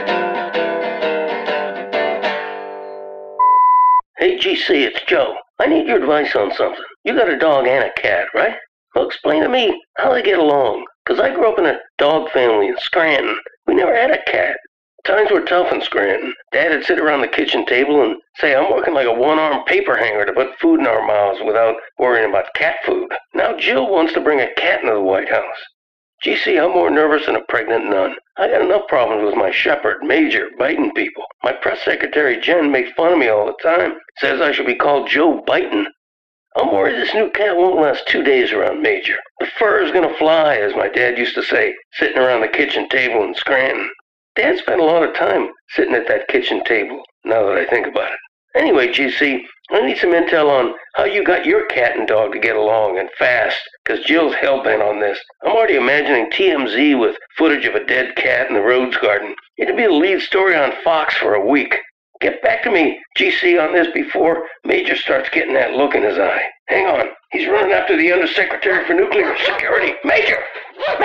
S9: Hey, GC, it's Joe. I need your advice on something. You got a dog and a cat, right? Well, explain to me how they get along. 'Cause I grew up in a dog family in Scranton. We never had a cat. Times were tough in Scranton. Dad would sit around the kitchen table and say, I'm working like a one-armed paper hanger to put food in our mouths without worrying about cat food. Now Jill wants to bring a cat into the White House. GC, I'm more nervous than a pregnant nun. I got enough problems with my shepherd, Major, biting people. My press secretary, Jen, makes fun of me all the time. Says I should be called Joe Biting. I'm worried this new cat won't last 2 days around Major. The fur is gonna fly, as my dad used to say, sitting around the kitchen table in Scranton. Dad spent a lot of time sitting at that kitchen table, now that I think about it. Anyway, GC, I need some intel on how you got your cat and dog to get along and fast, because Jill's hell-bent on this. I'm already imagining TMZ with footage of a dead cat in the Rhodes Garden. It'd be the lead story on Fox for a week. Get back to me, GC, on this before Major starts getting that look in his eye. Hang on, he's running after the Undersecretary for Nuclear Security. Major!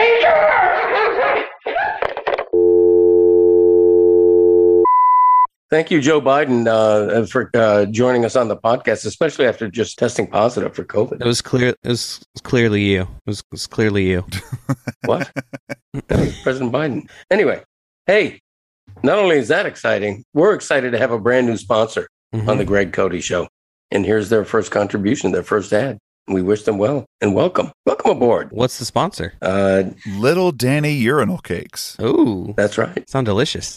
S9: Major!
S3: Thank you, Joe Biden, for joining us on the podcast, especially after just testing positive for COVID.
S5: It was clear. It was clearly you. It was clearly you.
S3: What? That was President Biden. Anyway, hey, not only is that exciting, we're excited to have a brand new sponsor on the Greg Cody Show. And here's their first contribution, their first ad. We wish them well and welcome. Welcome aboard.
S5: What's the sponsor?
S6: Little Danny urinal cakes.
S5: Ooh,
S3: that's right.
S5: Sound delicious.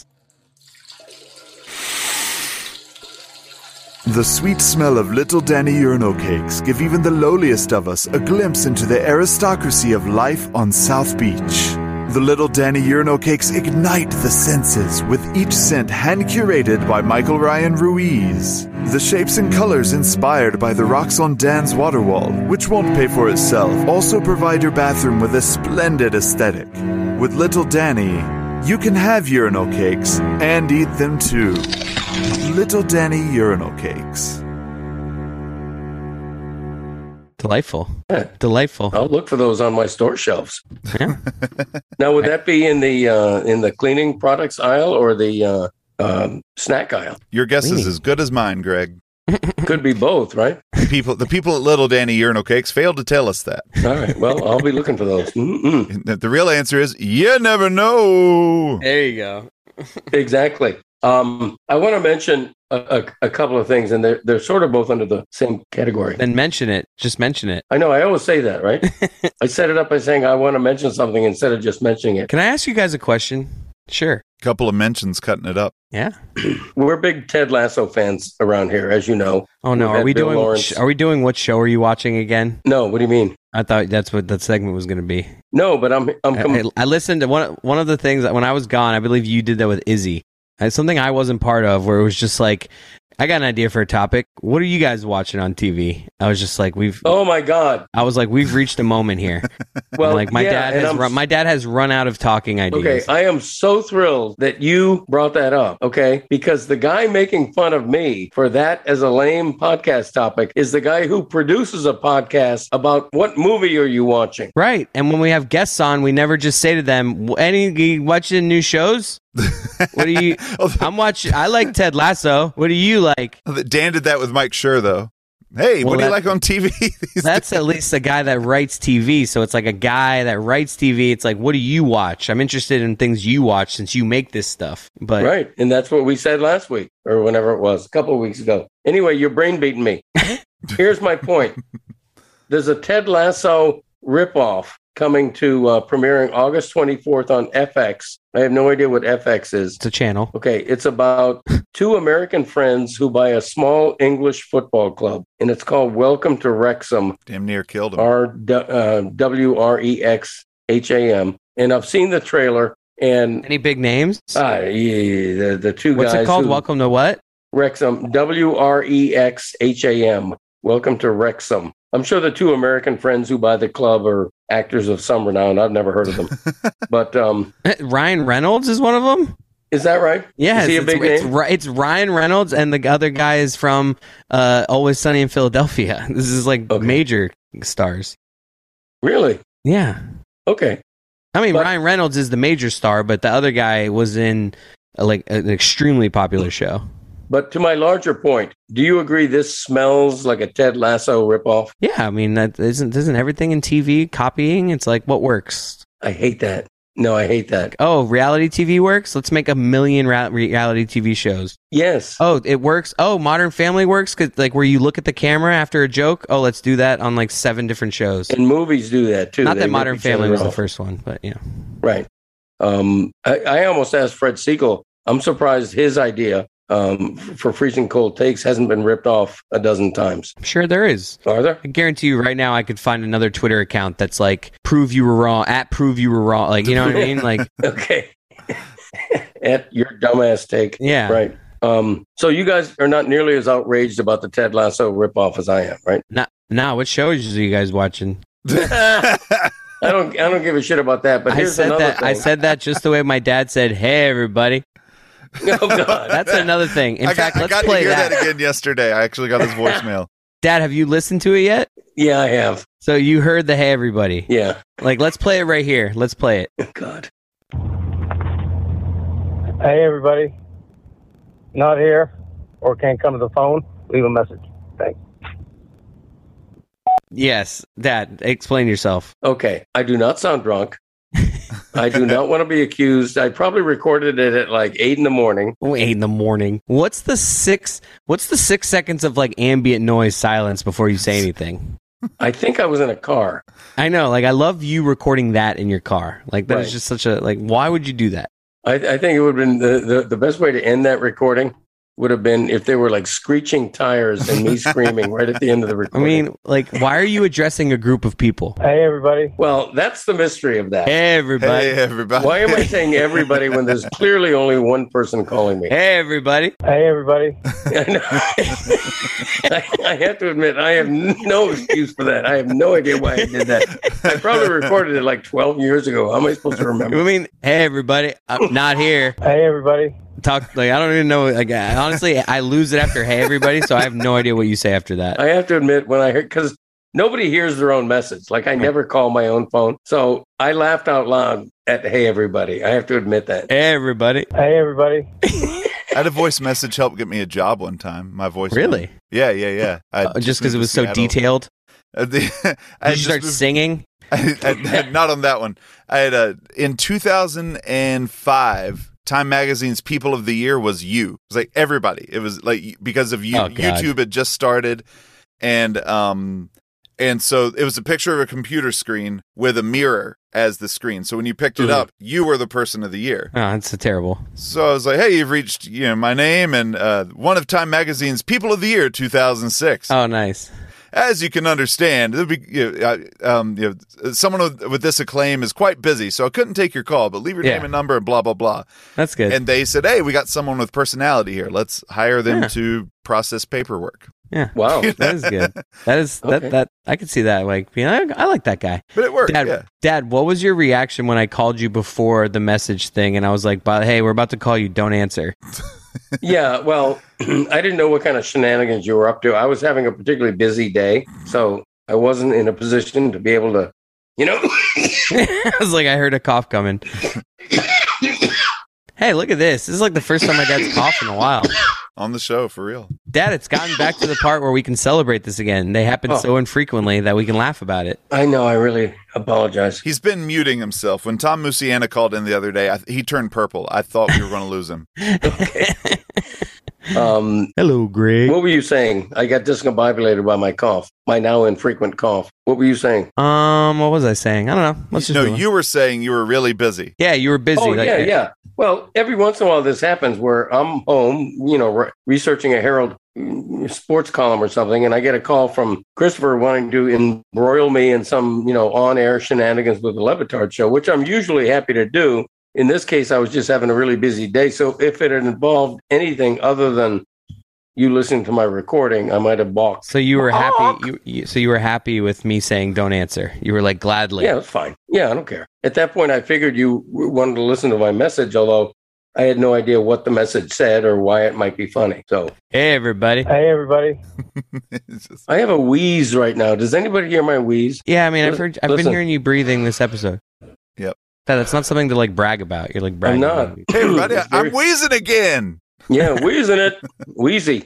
S10: The sweet smell of Little Danny urinal cakes give even the lowliest of us a glimpse into the aristocracy of life on South Beach. The Little Danny urinal cakes ignite the senses, with each scent hand-curated by Michael Ryan Ruiz. The shapes and colors inspired by the rocks on Dan's water wall, which won't pay for itself, also provide your bathroom with a splendid aesthetic. With Little Danny, you can have urinal cakes and eat them too. Little Danny urinal cakes.
S5: Delightful.
S3: Yeah.
S5: Delightful.
S3: I'll look for those on my store shelves.
S5: Yeah.
S3: Now, would that be in the cleaning products aisle or the snack aisle?
S6: Your guess is as good as mine, Greg.
S3: Could be both, right?
S6: The people at Little Danny urinal cakes failed to tell us that.
S3: All right. Well, I'll be looking for those.
S6: The real answer is you never know.
S5: There you go.
S3: Exactly. I want to mention a couple of things, and they're sort of both under the same category.
S5: Then mention it. Just mention it.
S3: I know. I always say that, right? I set it up by saying I want to mention something instead of just mentioning it.
S5: Can I ask you guys a question? Sure.
S6: Couple of mentions cutting it up.
S5: Yeah.
S3: We're big Ted Lasso fans around here, as you know.
S5: Oh no, are we doing what show are you watching again?
S3: No, what do you mean?
S5: I thought that's what that segment was going to be.
S3: No, but I'm
S5: I listened to one of the things that when I was gone, I believe you did that with Izzy. It's something I wasn't part of, where it was just like, I got an idea for a topic. What are you guys watching on TV? I was just like, oh
S3: my God.
S5: I was like, we've reached a moment here.
S3: Well,
S5: like my dad has run out of talking ideas.
S3: Okay, I am so thrilled that you brought that up, okay? Because the guy making fun of me for that as a lame podcast topic is the guy who produces a podcast about what movie are you watching?
S5: Right. And when we have guests on, we never just say to them, you watching new shows? What do you? I like Ted Lasso. What do you like?
S6: Dan did that with Mike Schur, though. Hey, what do you like on TV?
S5: That's at least a guy that writes TV. So it's like a guy that writes TV. It's like, what do you watch? I'm interested in things you watch since you make this stuff. But
S3: right, and that's what we said last week or whenever it was, a couple of weeks ago. Anyway, you're brain beating me. Here's my point. There's a Ted Lasso ripoff coming to premiering August 24th on FX. I have no idea what FX is.
S5: It's a channel.
S3: Okay, it's about two American friends who buy a small English football club, and it's called Welcome to Wrexham.
S6: Damn near killed him.
S3: WREXHAM. And I've seen the trailer. And
S5: any big names?
S3: Yeah, the two guys.
S5: What's it called? Welcome to what?
S3: Wrexham. WREXHAM. Welcome to Wrexham. I'm sure the two American friends who buy the club are actors of some renown. I've never heard of them. But
S5: Ryan Reynolds is one of them?
S3: Is that right?
S5: Yeah.
S3: Is he a big name?
S5: It's Ryan Reynolds, and the other guy is from Always Sunny in Philadelphia. This is like major stars.
S3: Really?
S5: Yeah.
S3: Okay.
S5: I mean, Ryan Reynolds is the major star, but the other guy was in like an extremely popular show.
S3: But to my larger point, do you agree this smells like a Ted Lasso ripoff?
S5: Yeah, I mean, that isn't everything in TV copying? It's like, what works?
S3: I hate that. No, I hate that.
S5: Oh, reality TV works? Let's make 1 million reality TV shows.
S3: Yes.
S5: Oh, it works? Oh, Modern Family works? 'Cause, like, where you look at the camera after a joke? Oh, let's do that on like 7 different shows.
S3: And movies do that too.
S5: Not that Modern Family was the first one, but yeah.
S3: Right. I almost asked Fred Siegel. I'm surprised his idea for Freezing Cold Takes hasn't been ripped off a dozen times.
S5: I'm sure there is.
S3: Are there?
S5: I guarantee you right now I could find another Twitter account that's like, prove you were wrong, @prove you were wrong. Like, you know what I mean? Like,
S3: okay. At your dumbass take.
S5: Yeah.
S3: Right. So you guys are not nearly as outraged about the Ted Lasso ripoff as I am, right?
S5: Nah, what shows are you guys watching?
S3: I don't give a shit about that, but here's another thing.
S5: I said that just the way my dad said, "Hey everybody."
S3: Oh, God.
S5: That's another thing. In fact, let's
S6: got
S5: play
S6: to hear
S5: that
S6: again yesterday. I actually got his voicemail.
S5: Dad, have you listened to it yet?
S3: Yeah, I have.
S5: So you heard the "Hey everybody."
S3: Yeah.
S5: Like, let's play it right here. Let's play it.
S3: God.
S11: Hey everybody. not here or can't come to the phone, leave a message. Thanks.
S5: Yes, Dad, explain yourself.
S3: Okay, I do not sound drunk. I do not want to be accused. I probably recorded it at like 8 a.m.
S5: Oh, 8 a.m. What's the 6 seconds of like ambient noise silence before you say anything?
S3: I think I was in a car.
S5: I know, like I love you recording that in your car. Like that is just such a like. Why would you do that?
S3: I think it would have been the best way to end that recording would have been if they were like screeching tires and me screaming right at the end of the recording.
S5: I mean, like, why are you addressing a group of people?
S11: Hey, everybody.
S3: Well, that's the mystery of that.
S5: Hey, everybody.
S6: Hey, everybody.
S3: Why am I saying everybody when there's clearly only one person calling me?
S5: Hey, everybody.
S11: Hey, everybody.
S3: I have to admit, I have no excuse for that. I have no idea why I did that. I probably recorded it like 12 years ago. How am I supposed to remember?
S5: I mean, hey, everybody. I'm not here.
S11: Hey, everybody.
S5: Talk like I don't even know. Like honestly, I lose it after "Hey everybody," so I have no idea what you say after that.
S3: I have to admit when I heard because nobody hears their own message. Like I never call my own phone, so I laughed out loud at "Hey everybody." I have to admit that.
S5: Hey everybody.
S11: Hey everybody.
S6: I had a voice message help get me a job one time. My voice.
S5: Really?
S6: Yeah.
S5: Just because it was so detailed.
S6: Did
S5: you start singing?
S6: Not on that one. I had in 2005. Time Magazine's People of the Year was you. It was like everybody. It was like because of you. YouTube had just started, and so it was a picture of a computer screen with a mirror as the screen. So when you picked it up, you were the person of the year.
S5: Oh, that's terrible.
S6: So I was like, hey, you've reached my name and one of Time Magazine's People of the Year 2006.
S5: Oh, nice.
S6: As you can understand, someone with this acclaim is quite busy, so I couldn't take your call, but leave your name and number and blah, blah, blah.
S5: That's good.
S6: And they said, hey, we got someone with personality here. Let's hire them to process paperwork.
S5: Yeah.
S3: Wow.
S5: That is good. That is
S3: Okay.
S5: that I could see that. Like, I like that guy.
S6: But it worked.
S5: Dad, what was your reaction when I called you before the message thing and I was like, hey, we're about to call you, don't answer.
S3: Yeah, well, I didn't know what kind of shenanigans you were up to. I was having a particularly busy day, so I wasn't in a position to be able to,
S5: I was like, I heard a cough coming. Hey, look at this. This is like the first time my dad's coughed in a while.
S6: On the show, for real.
S5: Dad, it's gotten back to the part where we can celebrate this again. They happen so infrequently that we can laugh about it.
S3: I know. I really apologize.
S6: He's been muting himself. When Tom Musiana called in the other day, he turned purple. I thought we were going to lose him.
S5: Hello, Greg.
S3: What were you saying? I got discombobulated by my cough, my now infrequent cough. What were you saying?
S5: What was I saying? I don't know. Let's just
S6: you were saying you were really busy.
S5: Yeah, you were busy.
S3: Oh, yeah. Well, every once in a while this happens where I'm home, researching a Herald sports column or something, and I get a call from Christopher wanting to embroil me in some, on-air shenanigans with the Levitard show, which I'm usually happy to do. In this case, I was just having a really busy day. So if it had involved anything other than you listening to my recording, I might have balked.
S5: So you were happy. So you were happy with me saying don't answer. You were like gladly.
S3: Yeah, it's fine. Yeah, I don't care. At that point, I figured you wanted to listen to my message, although I had no idea what the message said or why it might be funny. So
S5: hey, everybody.
S11: Hey, everybody.
S3: I have a wheeze right now. Does anybody hear my wheeze?
S5: Yeah, I mean, I've been hearing you breathing this episode.
S6: Yep.
S5: That's not something to like brag about. You're like bragging.
S3: I'm not.
S6: Hey, everybody, I'm wheezing again.
S3: Yeah, wheezing it. Wheezy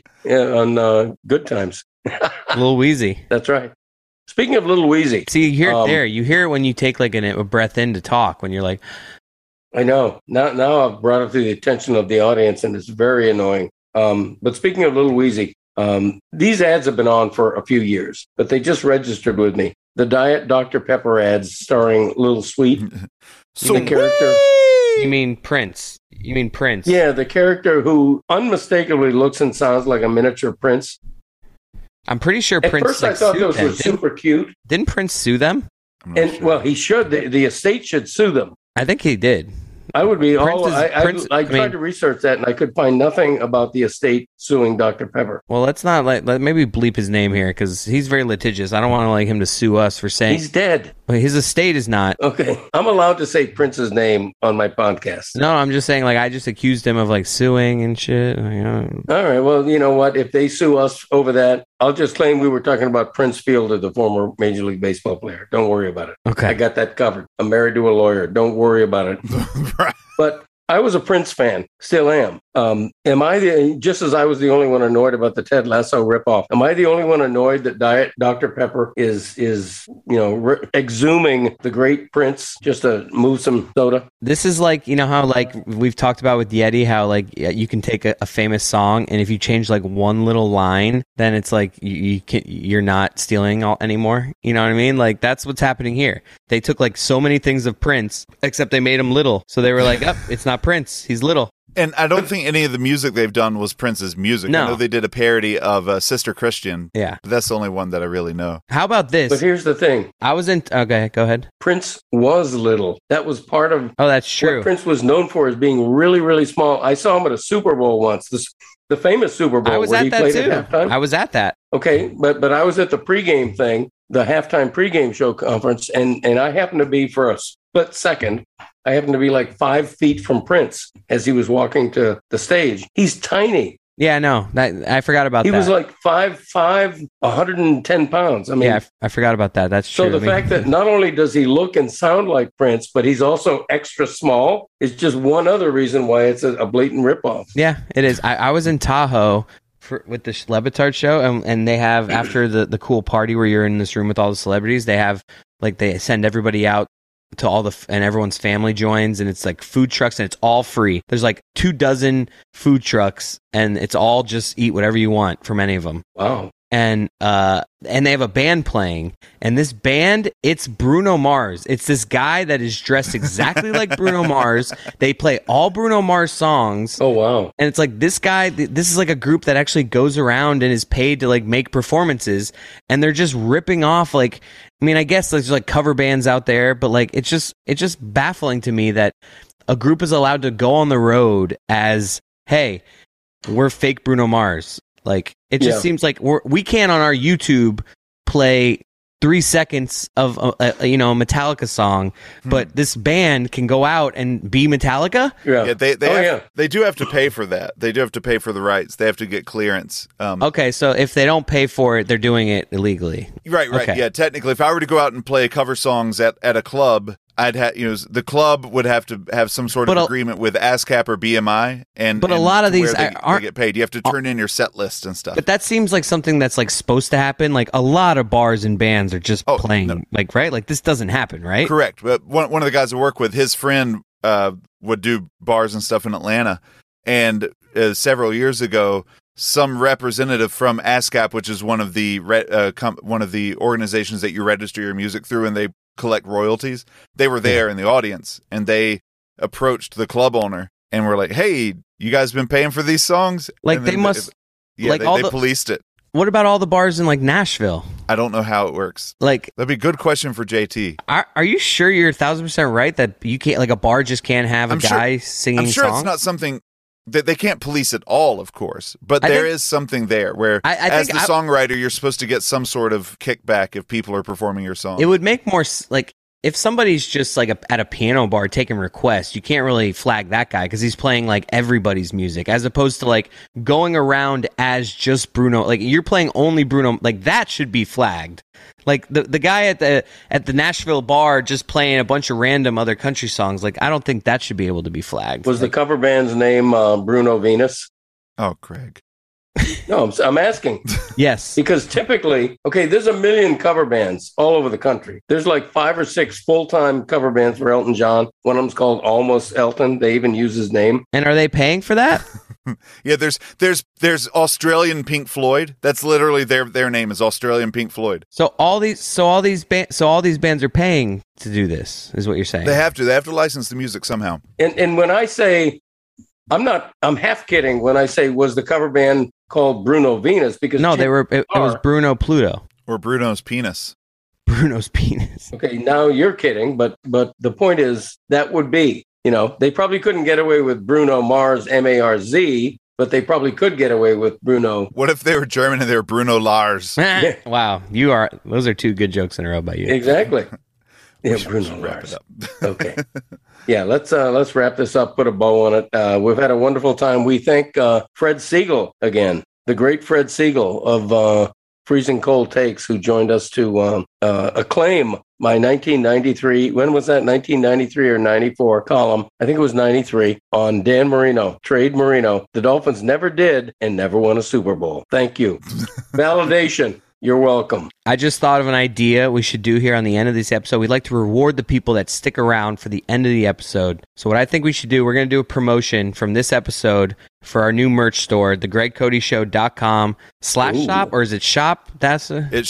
S3: on Good Times.
S5: Little Wheezy.
S3: That's right. Speaking of Little Wheezy.
S5: See, you hear it there. You hear it when you take like a breath in to talk, when you're like...
S3: I know. Now I've brought it to the attention of the audience, and it's very annoying. But speaking of Little Wheezy, these ads have been on for a few years, but they just registered with me. The Diet Dr. Pepper ads starring Little Sweet.
S6: So
S3: the character...
S5: You mean Prince?
S3: Yeah, the character who unmistakably looks and sounds like a miniature Prince.
S5: I'm pretty sure
S3: At
S5: Prince.
S3: First, I thought those were super cute.
S5: Didn't Prince sue them?
S3: Well, he should. The estate should sue them.
S5: I think he did.
S3: I would be
S5: Prince
S3: I tried to research that, and I could find nothing about the estate suing Dr. Pepper.
S5: Well, let's not maybe bleep his name here because he's very litigious. I don't want him to sue us for saying
S3: he's dead.
S5: His estate is not.
S3: Okay, I'm allowed to say Prince's name on my podcast.
S5: No, I'm just saying I just accused him of suing and shit.
S3: All right, well, you know what? If they sue us over that, I'll just claim we were talking about Prince Fielder, the former Major League Baseball player. Don't worry about it.
S5: Okay,
S3: I got that covered. I'm married to a lawyer. Don't worry about it. But I was a Prince fan, still am. Just as I was the only one annoyed about the Ted Lasso ripoff, am I the only one annoyed that Diet Dr. Pepper is exhuming the great Prince just to move some soda?
S5: This is like, you know how like we've talked about with Yeti, how like you can take a famous song and if you change like one little line, then it's like you're not stealing anymore. You know what I mean? Like that's what's happening here. They took like so many things of Prince, except they made him little. So they were like, oh, it's not Prince. He's little.
S6: And I don't think any of the music they've done was Prince's music.
S5: No.
S6: I know they did a parody of Sister Christian.
S5: Yeah.
S6: But that's the only one that I really know.
S5: How about this?
S3: But here's the thing.
S5: Okay, go ahead.
S3: Prince was little. That was part of
S5: that's true.
S3: What Prince was known for, as being really, really small. I saw him at a Super Bowl once, the famous Super Bowl where he played at halftime.
S5: I was at that.
S3: Okay, but I was at the pregame thing, the halftime pregame show conference, and I happened to be, for a split second, I happened to be like 5 feet from Prince as he was walking to the stage. He's tiny.
S5: Yeah, no, I forgot about that.
S3: He was like 5'5", 110 pounds. I mean,
S5: yeah, I forgot about that. That's true.
S3: So the fact that not only does he look and sound like Prince, but he's also extra small is just one other reason why it's a blatant ripoff.
S5: Yeah, it is. I was in Tahoe with the Le Batard show, and they have, after the cool party where you're in this room with all the celebrities, they have, like, they send everybody out to all and everyone's family joins, and it's like food trucks, and it's all free. There's like 24 food trucks, and it's all just eat whatever you want from any of them.
S3: Wow.
S5: And they have a band playing, and this band, it's Bruno Mars. It's this guy that is dressed exactly like Bruno Mars. They play all Bruno Mars songs.
S3: Oh, wow.
S5: And it's like this guy, this is like a group that actually goes around and is paid to like make performances, and they're just ripping off, like, I mean, I guess there's like cover bands out there, but like it's just baffling to me that a group is allowed to go on the road as, hey, we're fake Bruno Mars. Like, it just seems like we can on our YouTube play 3 seconds of a Metallica song, but this band can go out and be Metallica.
S6: Yeah, they do have to pay for that. They do have to pay for the rights. They have to get clearance.
S5: Okay, so if they don't pay for it, they're doing it illegally.
S6: Right. Okay. Yeah, technically, if I were to go out and play cover songs at a club, I'd have, the club would have to have some sort of agreement with ASCAP or BMI, but a lot of these they get paid. You have to turn in your set list and stuff.
S5: But that seems like something that's like supposed to happen. Like a lot of bars and bands are just playing, like, right? Like this doesn't happen, right?
S6: Correct. But one of the guys I work with, his friend would do bars and stuff in Atlanta, and several years ago, some representative from ASCAP, which is one of the organizations that you register your music through, and they collect royalties. They were there in the audience, and they approached the club owner and were like, "Hey, you guys been paying for these songs?"
S5: Like they must.
S6: They policed it.
S5: What about all the bars in like Nashville?
S6: I don't know how it works.
S5: Like
S6: that'd be a good question for JT.
S5: Are you sure you're 1,000% right that you can't, like, a bar just can't have a guy singing?
S6: I'm sure
S5: songs?
S6: It's not something that they can't police it all, of course, but there is something there where, as the songwriter, you're supposed to get some sort of kickback if people are performing your song.
S5: It would make more, like, if somebody's just like at a piano bar taking requests, you can't really flag that guy because he's playing like everybody's music, as opposed to like going around as just Bruno. Like you're playing only Bruno, like that should be flagged. Like the guy at the Nashville bar just playing a bunch of random other country songs. Like I don't think that should be able to be flagged.
S3: Was the cover band's name Bruno Venus?
S6: Oh, Craig.
S3: No, I'm asking.
S5: Yes.
S3: Because typically, there's a million cover bands all over the country. There's like 5 or 6 full-time cover bands for Elton John. One of them's called Almost Elton. They even use his name.
S5: And are they paying for that?
S6: Yeah, there's Australian Pink Floyd. That's literally their name is Australian Pink Floyd.
S5: So all these bands are paying to do this, is what you're saying.
S6: They have to license the music somehow.
S3: And when I say I'm half kidding when I say, was the cover band called Bruno Venus? Because
S5: no, it was Bruno Pluto.
S6: Or Bruno's Penis.
S5: Bruno's Penis.
S3: Okay, now you're kidding, but the point is that would be, they probably couldn't get away with Bruno Mars, Marz, but they probably could get away with Bruno.
S6: What if they were German and they were Bruno Lars?
S5: Wow, those are 2 good jokes in a row by you.
S3: Exactly. Yeah, Bruno Lars. Okay. Yeah, let's wrap this up, put a bow on it. We've had a wonderful time. We thank Fred Siegel again, the great Fred Siegel of Freezing Cold Takes, who joined us to acclaim my 1993, when was that? 1993 or 94 column. I think it was 93 on Dan Marino, Trade Marino. The Dolphins never did and never won a Super Bowl. Thank you. Validation. You're welcome.
S5: I just thought of an idea we should do here on the end of this episode. We'd like to reward the people that stick around for the end of the episode. So what I think we should do, we're going to do a promotion from this episode for our new merch store, thegregcodyshow.com/shop, or is it shop?
S6: It's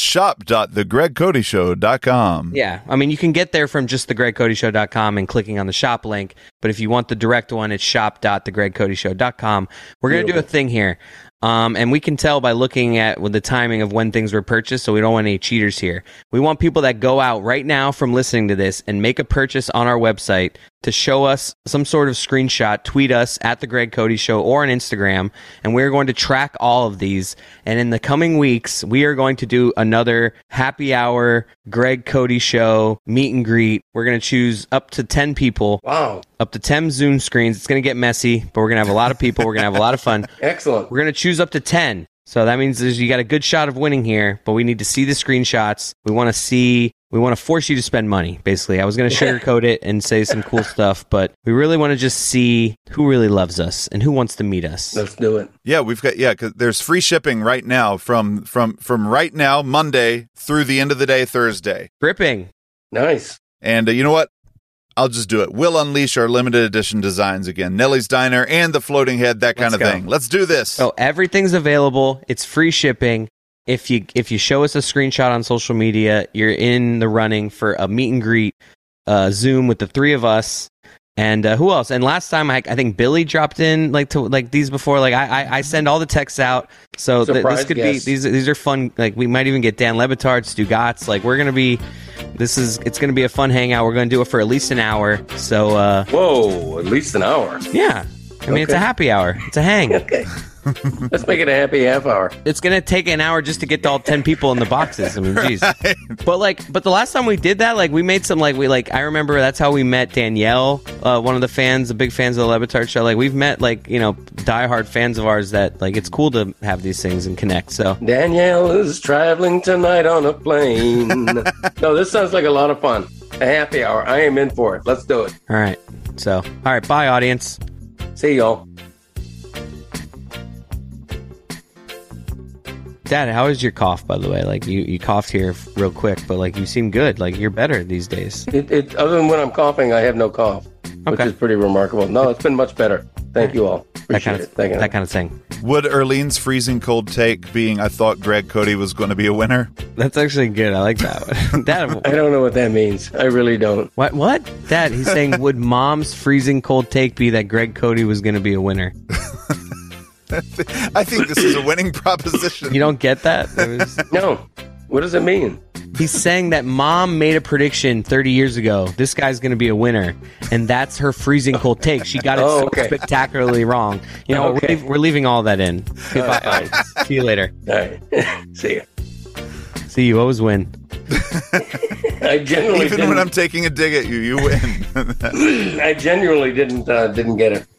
S6: shop.thegregcodyshow.com.
S5: Yeah. I mean, you can get there from just thegregcodyshow.com and clicking on the shop link. But if you want the direct one, it's shop.thegregcodyshow.com. We're going to do a thing here. And we can tell by looking at the timing of when things were purchased, so we don't want any cheaters here. We want people that go out right now from listening to this and make a purchase on our website to show us some sort of screenshot, tweet us at The Greg Cody Show or on Instagram, and we're going to track all of these. And in the coming weeks, we are going to do another happy hour Greg Cody Show meet and greet. We're going to choose up to 10 people.
S3: Wow.
S5: Up to 10 Zoom screens. It's going to get messy, but we're going to have a lot of people. We're going to have a lot of fun.
S3: Excellent.
S5: We're going to choose up to 10. So that means you got a good shot of winning here, but we need to see the screenshots. We want to force you to spend money, basically. I was going to sugarcoat it and say some cool stuff, but we really want to just see who really loves us and who wants to meet us.
S3: Let's do it.
S6: Yeah, because there's free shipping right now from right now, Monday, through the end of the day, Thursday.
S5: Gripping.
S3: Nice.
S6: And you know what? I'll just do it. We'll unleash our limited edition designs again. Nellie's Diner and the Floating Head, that kind of thing. Let's do this.
S5: So everything's available. It's free shipping. If you show us a screenshot on social media, you're in the running for a meet and greet Zoom with the three of us. And who else? And last time, I think Billy dropped in to these before. I send all the texts out. So this could be these are fun. Like we might even get Dan Lebitard, Stu Gatz. We're gonna be. It's gonna be a fun hangout. We're gonna do it for at least an hour. So
S3: whoa, at least an hour.
S5: Yeah. I mean, it's a happy hour. It's a hang.
S3: Okay. Let's make it a happy half hour.
S5: It's going to take an hour just to get all 10 people in the boxes. I mean, geez. Right. But the last time we did that, we made some, I remember that's how we met Danielle, one of the fans, the big fans of the Lebitard Show. We've met, diehard fans of ours that, it's cool to have these things and connect, so.
S3: Danielle is traveling tonight on a plane. No, this sounds like a lot of fun. A happy hour. I am in for it. Let's do it.
S5: All right. So, all right. Bye, audience.
S3: See y'all.
S5: Dad, how is your cough, by the way? You coughed here real quick, but you seem good. You're better these days.
S3: Other than when I'm coughing, I have no cough, which is pretty remarkable. No, it's been much better. Thank you all. Appreciate it.
S5: That kind of thing.
S6: Would Erlene's freezing cold take being, I thought Greg Cody was going to be a winner?
S5: That's actually good. I like that one. Dad,
S3: I don't know what that means. I really don't.
S5: What? Dad, he's saying, would Mom's freezing cold take be that Greg Cody was going to be a winner?
S6: I think this is a winning proposition.
S5: You don't get that?
S3: No. What does it mean?
S5: He's saying that Mom made a prediction 30 years ago. This guy's going to be a winner, and that's her freezing cold take. She got it spectacularly wrong. We're leaving all that in. Goodbye. See you later.
S3: All right. See you.
S5: See you. Always win.
S3: I generally
S6: even when I'm taking a dig at you, you win.
S3: I genuinely didn't get it.